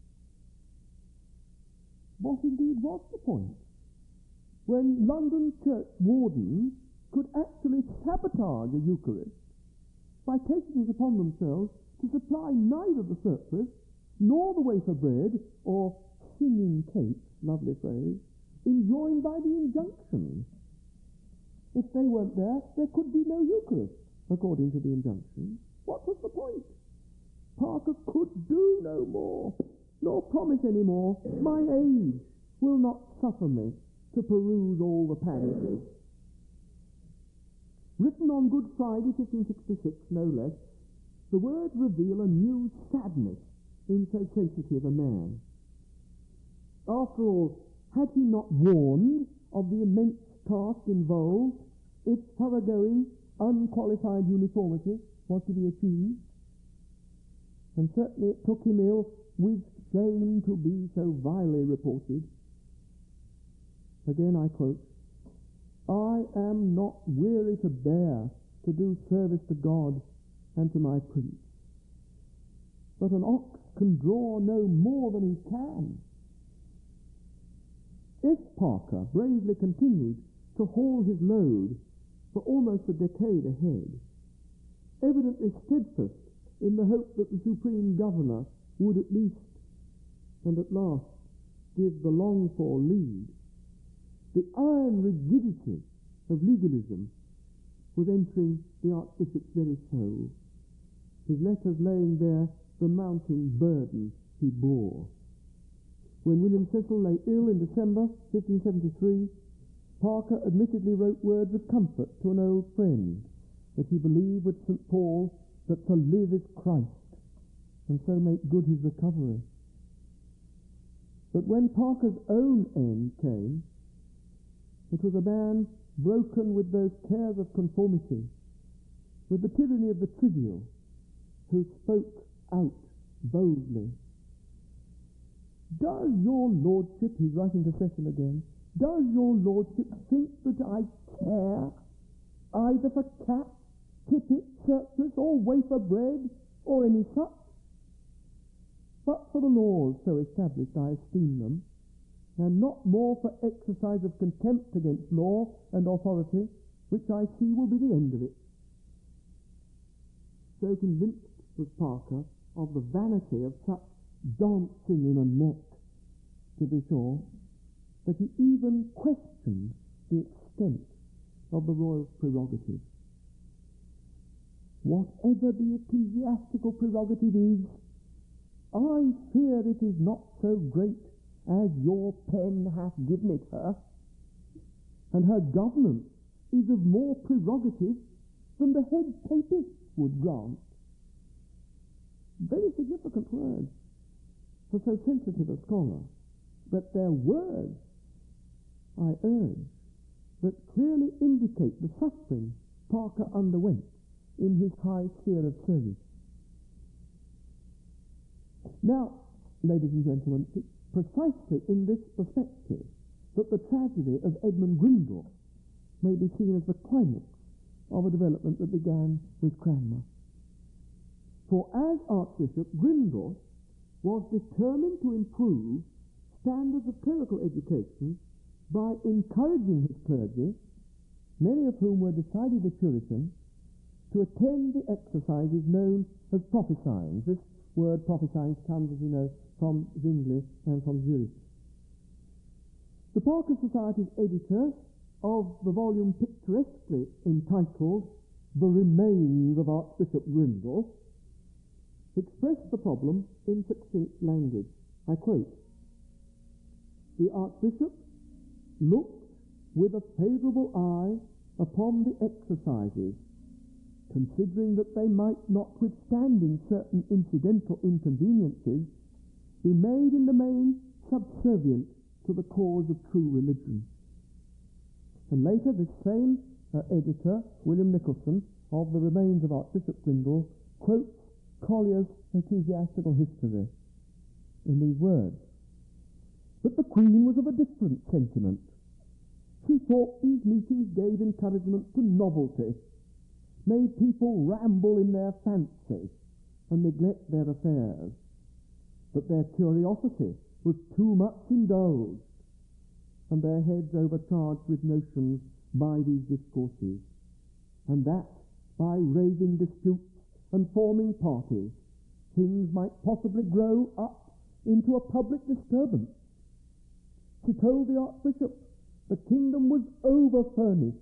What indeed was the point when London church wardens could actually sabotage a Eucharist by taking it upon themselves to supply neither the surplice nor the wafer bread, or singing cakes, lovely phrase, enjoined by the injunction? If they weren't there could be no Eucharist, according to the injunction. What was the point? Parker could do no more, nor promise any more. My age will not suffer me to peruse all the parishes. Written on Good Friday, 1566, no less, the words reveal a new sadness in so sensitive a man. After all, had he not warned of the immense task involved if thoroughgoing, unqualified uniformity was to be achieved? And certainly it took him ill with shame to be so vilely reported. Again I quote, "I am not weary to bear to do service to God and to my prince. But an ox can draw no more than he can." If Parker bravely continued to haul his load for almost a decade ahead, evidently steadfast in the hope that the Supreme Governor would at least, and at last, give the longed-for lead, the iron rigidity of legalism was entering the Archbishop's very soul, his letters laying bare the mounting burden he bore. When William Cecil lay ill in December 1573, Parker admittedly wrote words of comfort to an old friend, that he believed with St. Paul that to live is Christ, and so make good his recovery. But when Parker's own end came, it was a man broken with those cares of conformity, with the tyranny of the trivial, who spoke out boldly. "Does your lordship," he's writing to Cecil again, "does your lordship think that I care either for cat, tippet, surplice, or wafer bread, or any such? But for the laws so established I esteem them, and not more for exercise of contempt against law and authority, which I see will be the end of it." So convinced was Parker of the vanity of such dancing in a net, to be sure, that he even questioned the extent of the royal prerogative. "Whatever the ecclesiastical prerogative is, I fear it is not so great as your pen hath given it her, and her governance is of more prerogative than the head papist would grant." Very significant words for so sensitive a scholar, but their words, I urge, that clearly indicate the suffering Parker underwent in his high sphere of service. Now, ladies and gentlemen, it's precisely in this perspective that the tragedy of Edmund Grindal may be seen as the climax of a development that began with Cranmer. For as Archbishop, Grindal was determined to improve standards of clerical education by encouraging his clergy, many of whom were decidedly Puritan, to attend the exercises known as prophesyings. This word prophesyings comes, as you know, from Zwingli and from Zurich. The Parker Society's editor of the volume picturesquely entitled "The Remains of Archbishop Grindal" expressed the problem in succinct language. I quote, "The Archbishop looked with a favourable eye upon the exercises, considering that they might, notwithstanding certain incidental inconveniences, be made in the main subservient to the cause of true religion." And later this same editor, William Nicholson, of "The Remains of Archbishop Grindal," quotes Collier's Ecclesiastical History in these words: "But the Queen was of a different sentiment. She thought these meetings gave encouragement to novelty, made people ramble in their fancy and neglect their affairs, but their curiosity was too much indulged, and their heads overcharged with notions by these discourses, and that by raising disputes and forming parties, things might possibly grow up into a public disturbance. She told the Archbishop the kingdom was over-furnished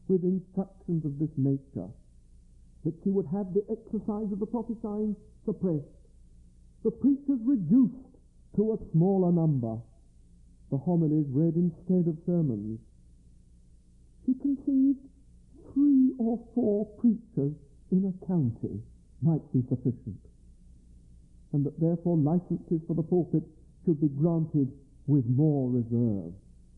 with instructions of this nature, that she would have the exercise of the prophesying suppressed, the preachers reduced to a smaller number, the homilies read instead of sermons. She conceived 3 or 4 preachers in a county might be sufficient, and that therefore licenses for the pulpit should be granted with more reserve.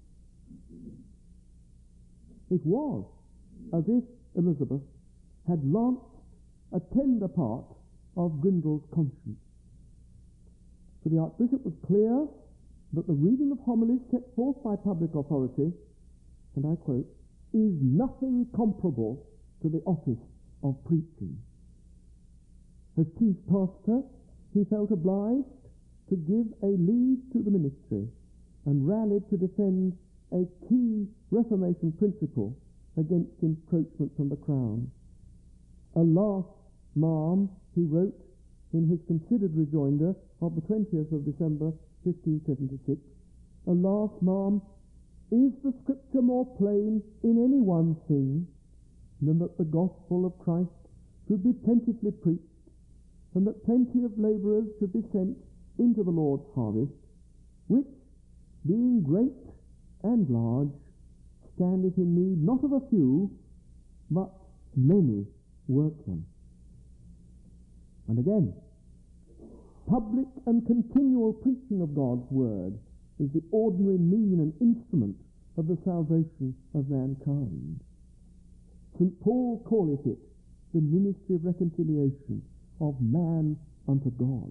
It was as if Elizabeth had launched a tender part of Grindal's conscience. For the Archbishop was clear that the reading of homilies set forth by public authority, and I quote, is nothing comparable to the office of preaching. As chief pastor, he felt obliged to give a lead to the ministry and rallied to defend a key Reformation principle against encroachment from the crown. Alas, ma'am, he wrote in his considered rejoinder of the 20th of December 1576, alas, ma'am, is the Scripture more plain in any one thing than that the gospel of Christ should be plentifully preached, and that plenty of labourers should be sent into the Lord's harvest, which, being great and large, standeth in need not of a few, but many workmen. And again, public and continual preaching of God's word is the ordinary mean and instrument of the salvation of mankind. St. Paul calleth it the ministry of reconciliation of man unto God.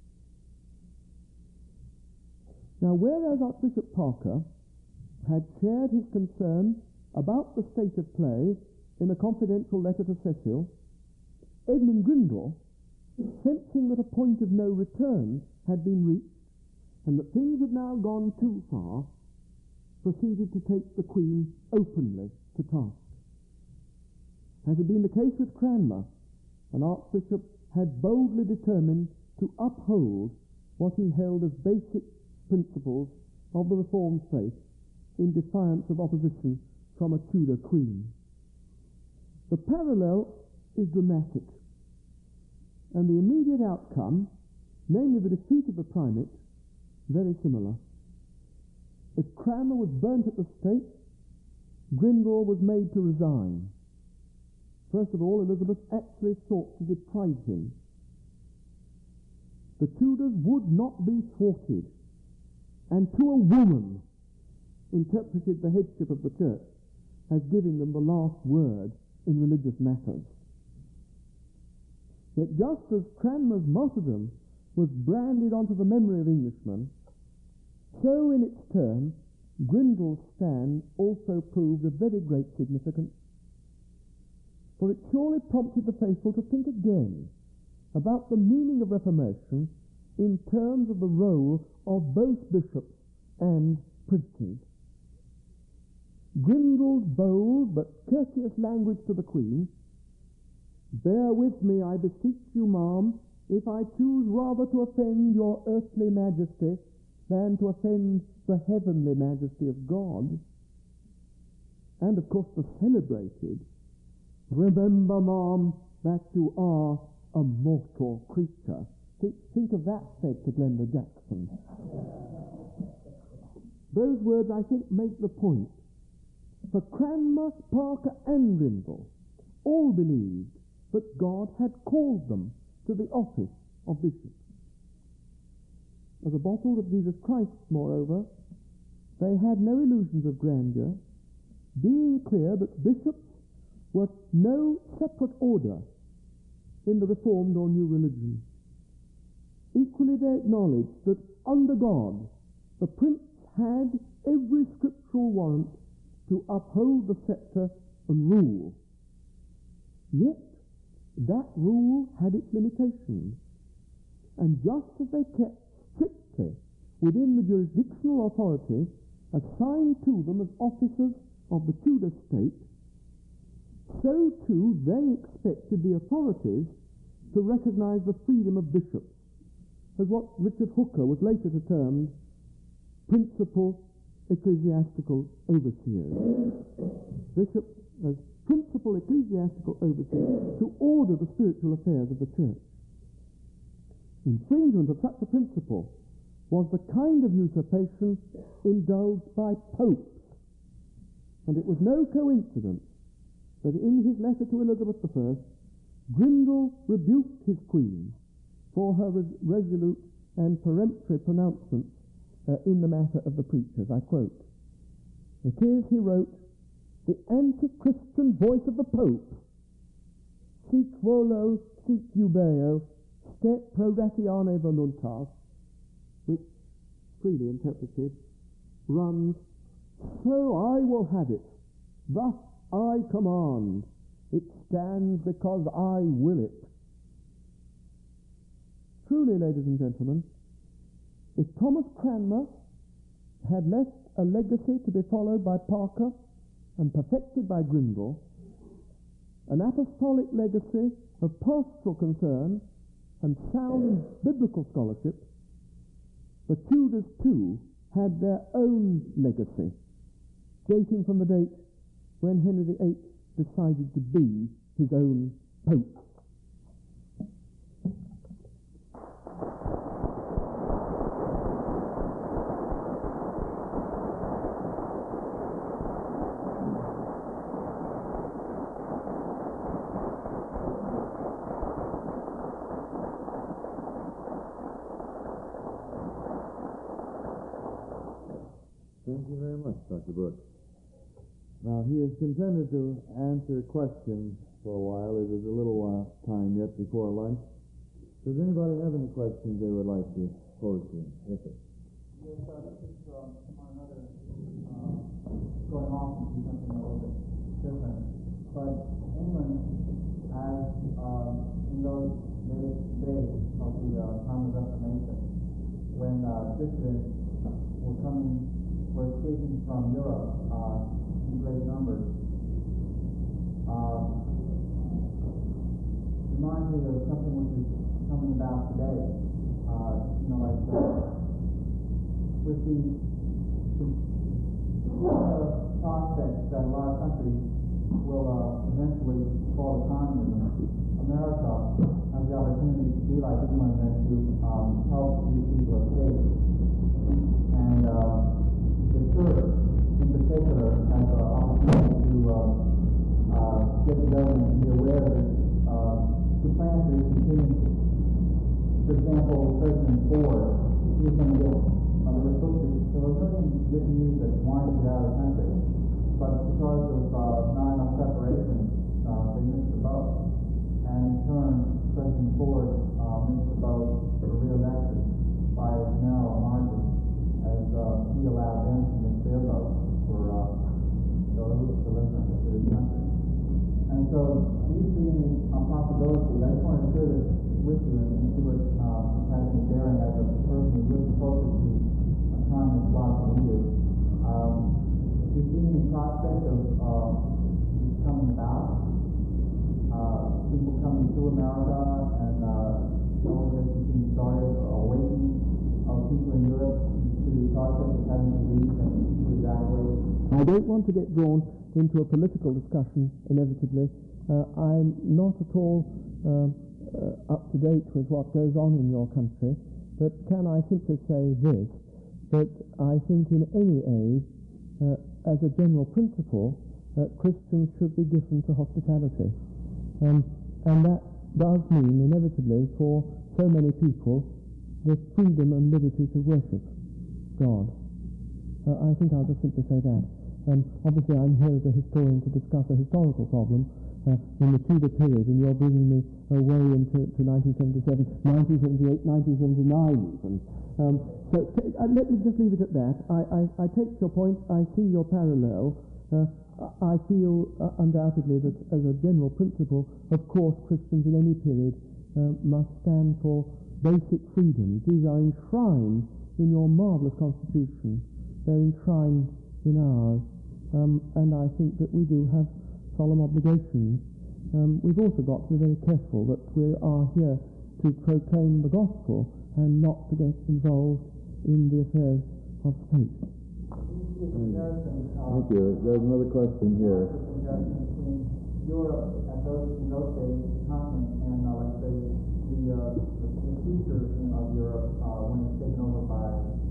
Now, whereas Archbishop Parker had shared his concern about the state of play in a confidential letter to Cecil, Edmund Grindal, sensing that a point of no return had been reached and that things had now gone too far, proceeded to take the Queen openly to task. As had been the case with Cranmer, an archbishop had boldly determined to uphold what he held as basic principles of the Reformed faith in defiance of opposition from a Tudor queen. The parallel is dramatic, and the immediate outcome, namely the defeat of the primate, very similar. If Cranmer was burnt at the stake, Grindal was made to resign. First of all, Elizabeth actually sought to deprive him. The Tudors would not be thwarted, and to a woman interpreted the headship of the church as giving them the last word in religious matters. Yet just as Cranmer's martyrdom was branded onto the memory of Englishmen, so in its turn Grindal's stand also proved of very great significance, for it surely prompted the faithful to think again about the meaning of Reformation in terms of the role of both bishops and princes. Grindal's bold but courteous language to the Queen, "Bear with me, I beseech you, ma'am, if I choose rather to offend your earthly majesty than to offend the heavenly majesty of God," and of course the celebrated, "Remember, ma'am, that you are a mortal creature." Think of that said to Glenda Jackson. Those words, I think, make the point. For Cranmer, Parker and Grindal all believed that God had called them to the office of bishop. As apostles of Jesus Christ, moreover, they had no illusions of grandeur, being clear that bishops were no separate order in the Reformed or New Religion. Equally they acknowledged that under God the prince had every scriptural warrant to uphold the sceptre and rule. Yet that rule had its limitations, and just as they kept strictly within the jurisdictional authority assigned to them as officers of the Tudor state, so too they expected the authorities to recognize the freedom of bishops as what Richard Hooker was later to term principal ecclesiastical overseers. Bishops as principal ecclesiastical overseer to order the spiritual affairs of the church. Infringement of such a principle was the kind of usurpation indulged by popes, and it was no coincidence that in his letter to Elizabeth I, Grindal rebuked his queen for her resolute and peremptory pronouncements in the matter of the preachers. I quote, "It is," he wrote, "the anti-Christian voice of the Pope, sic volo, sic jubeo, stet proratione voluntas," which, freely interpreted, runs, "So I will have it, thus I command, it stands because I will it." Truly, ladies and gentlemen, if Thomas Cranmer had left a legacy to be followed by Parker and perfected by Grindal, an apostolic legacy of pastoral concern and sound biblical scholarship, the Tudors too had their own legacy, dating from the date when Henry VIII decided to be his own Pope. Thank you very much, Dr. Brooks. Now, he is contented to answer questions for a while. It is a little time yet before lunch. Does anybody have any questions they would like to pose to him? Yes, sir. Yes, this is another going off into something a little bit different. But England has, in those days of the time of Reformation, when dissidents were escaping from Europe in great numbers, reminds me of something which is coming about today. With the prospects that a lot of countries will eventually fall to communism, America has the opportunity to be like England and to help these people escape. And the church, in particular, has an opportunity to get the government to be aware of it, to plan to continue. For example, President Ford, he's going to get, there were a million Vietnamese that wanted to get out of the country, but because of not enough preparation, they missed the boat. And in turn, President Ford missed the boat for re-election by a narrow margin, as he allowed them to miss their vote for deliverance to this country. And so, do you see any possibility? I just want to share this with you and see what has any bearing as a person who lives closer to a communist bloc than we do. Do you see any prospect of this coming about? People coming to America and organizations being started or awakening of people in Europe to the prospect of having to leave and to evacuate? I don't want to get drawn into a political discussion, inevitably. I'm not at all up to date with what goes on in your country, but can I simply say this, that I think in any age, as a general principle, Christians should be given to hospitality. And that does mean, inevitably, for so many people, the freedom and liberty to worship God. I think I'll just simply say that. Obviously, I'm here as a historian to discuss a historical problem in the Tudor period, and you're bringing me away into 1977, 1978, 1979 even. Let me just leave it at that. I take your point. I see your parallel. I feel undoubtedly that as a general principle, of course, Christians in any period must stand for basic freedoms. These are enshrined in your marvelous Constitution. They're enshrined in ours. And I think that we do have solemn obligations. We've also got to be very careful that we are here to proclaim the gospel and not to get involved in the affairs of state. Thank you. There's another question here. The comparison between Europe at those in those days, the continent, and let's say the future of Europe when it's taken over by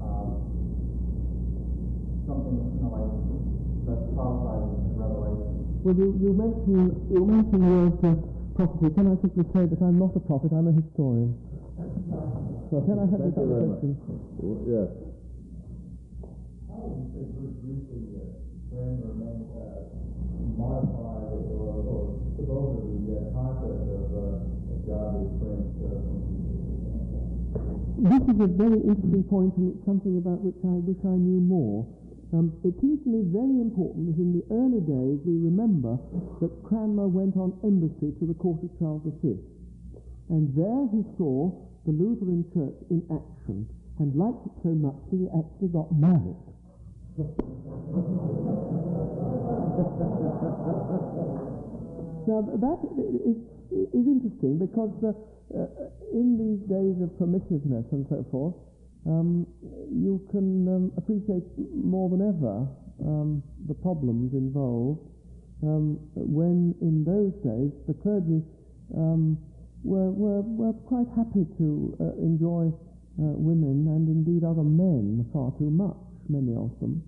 something like that's prophesied in Revelation. Well, you mentioned the word prophecy. Can I simply say that I'm not a prophet, I'm a historian? Can I have this other question? Yes. How would you say very briefly that grammar modified or took over the concept of godly prince? This is a very interesting point, and it's something about which I wish I knew more. It seems to me very important that in the early days we remember that Cranmer went on embassy to the court of Charles V. And there he saw the Lutheran Church in action and liked it so much that he actually got married. Now that is interesting because in these days of permissiveness and so forth, you can appreciate more than ever the problems involved when in those days the clergy were quite happy to enjoy women and indeed other men far too much, many of them.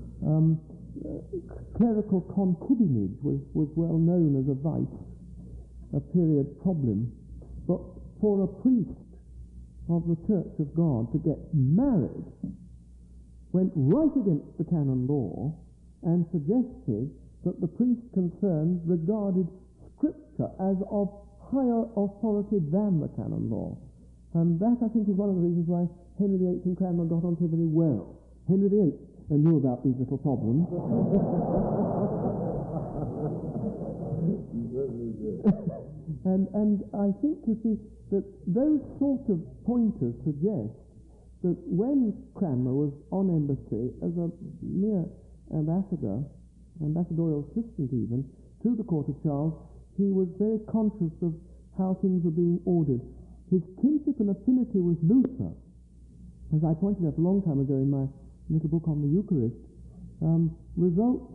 Clerical concubinage was well known as a vice, a period problem, but for a priest of the Church of God to get married went right against the canon law and suggested that the priest concerned regarded Scripture as of higher authority than the canon law. And that, I think, is one of the reasons why Henry VIII and Cranmer got on so very well. Henry VIII knew about these little problems. and I think, you see, that those sort of pointers suggest that when Cranmer was on embassy as a mere ambassador, ambassadorial assistant even, to the court of Charles, he was very conscious of how things were being ordered. His kinship and affinity with Luther, as I pointed out a long time ago in my little book on the Eucharist, results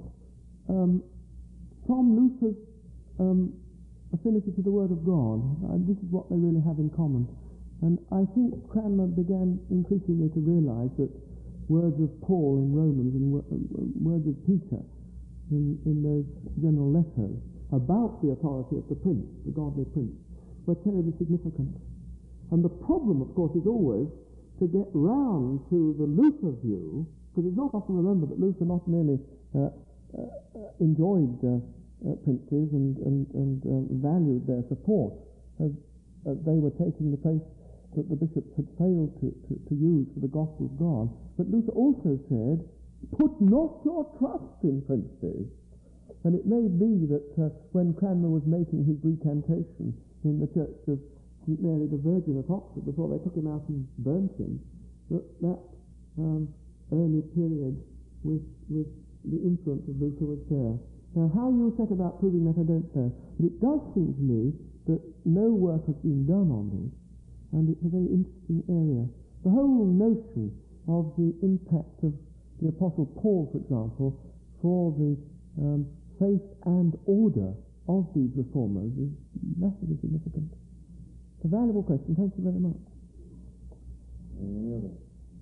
from Luther's affinity to the Word of God. This is what they really have in common. And I think Cranmer began increasingly to realize that words of Paul in Romans and words of Peter in those general letters about the authority of the prince, the godly prince, were terribly significant. And the problem, of course, is always to get round to the Luther view, because it's not often remembered that Luther not merely enjoyed princes and valued their support as they were taking the place that the bishops had failed to use for the gospel of God, but Luther also said, put not your trust in princes. And it may be that when Cranmer was making his recantation in the church of St. Mary the Virgin at Oxford, before they took him out and burnt him, that early period with the influence of Luther was there. Now, how you set about proving that, I don't know. But it does seem to me that no work has been done on this, and it's a very interesting area. The whole notion of the impact of the Apostle Paul, for example, for the faith and order of these reformers is massively significant. It's a valuable question. Thank you very much. Any other?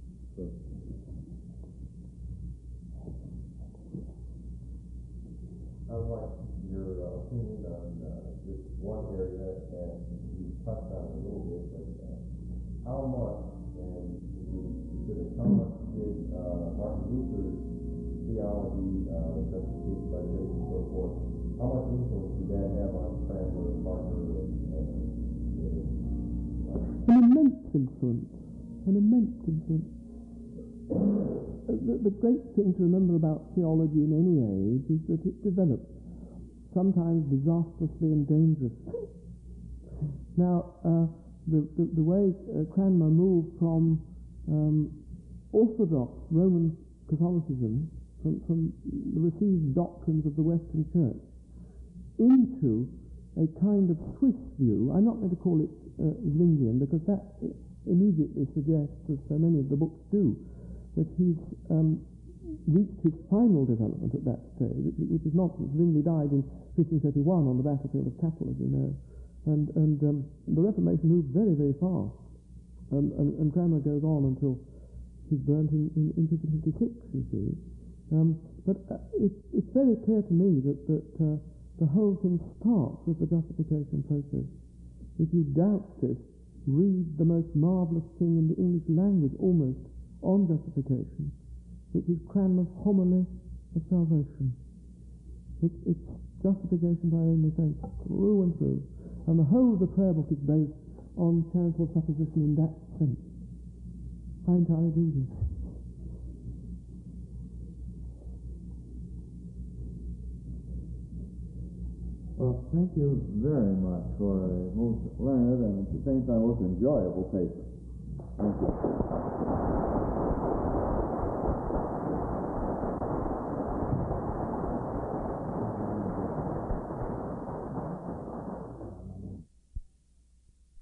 I'd like your opinion on this one area, and you touched on it a little bit, but how much, and how much did Martin Luther's theology, justification by grace and so forth, how much influence did that have on Cranmer and Barker An immense influence. The great thing to remember about theology in any age is that it develops, sometimes disastrously and dangerously. Now, the way Cranmer moved from Orthodox Roman Catholicism, from the received doctrines of the Western Church, into a kind of Swiss view. I'm not going to call it Zwinglian, because that immediately suggests, as so many of the books do, that he's reached its final development at that stage, which is not Zwingli died in 1531 on the battlefield of Kassel, as you know, and the Reformation moved very, very fast, and Cranmer goes on until he's burnt in 1556, you see. But it's very clear to me that the whole thing starts with the justification process. If you doubt this, read the most marvellous thing in the English language almost on justification, which is Cranmer's homily of salvation. It's justification by only faith, through and through. And the whole of the prayer book is based on charitable supposition in that sense. I entirely agree with you. Well, thank you very much for a most learned and at the same time most enjoyable paper. Thank you.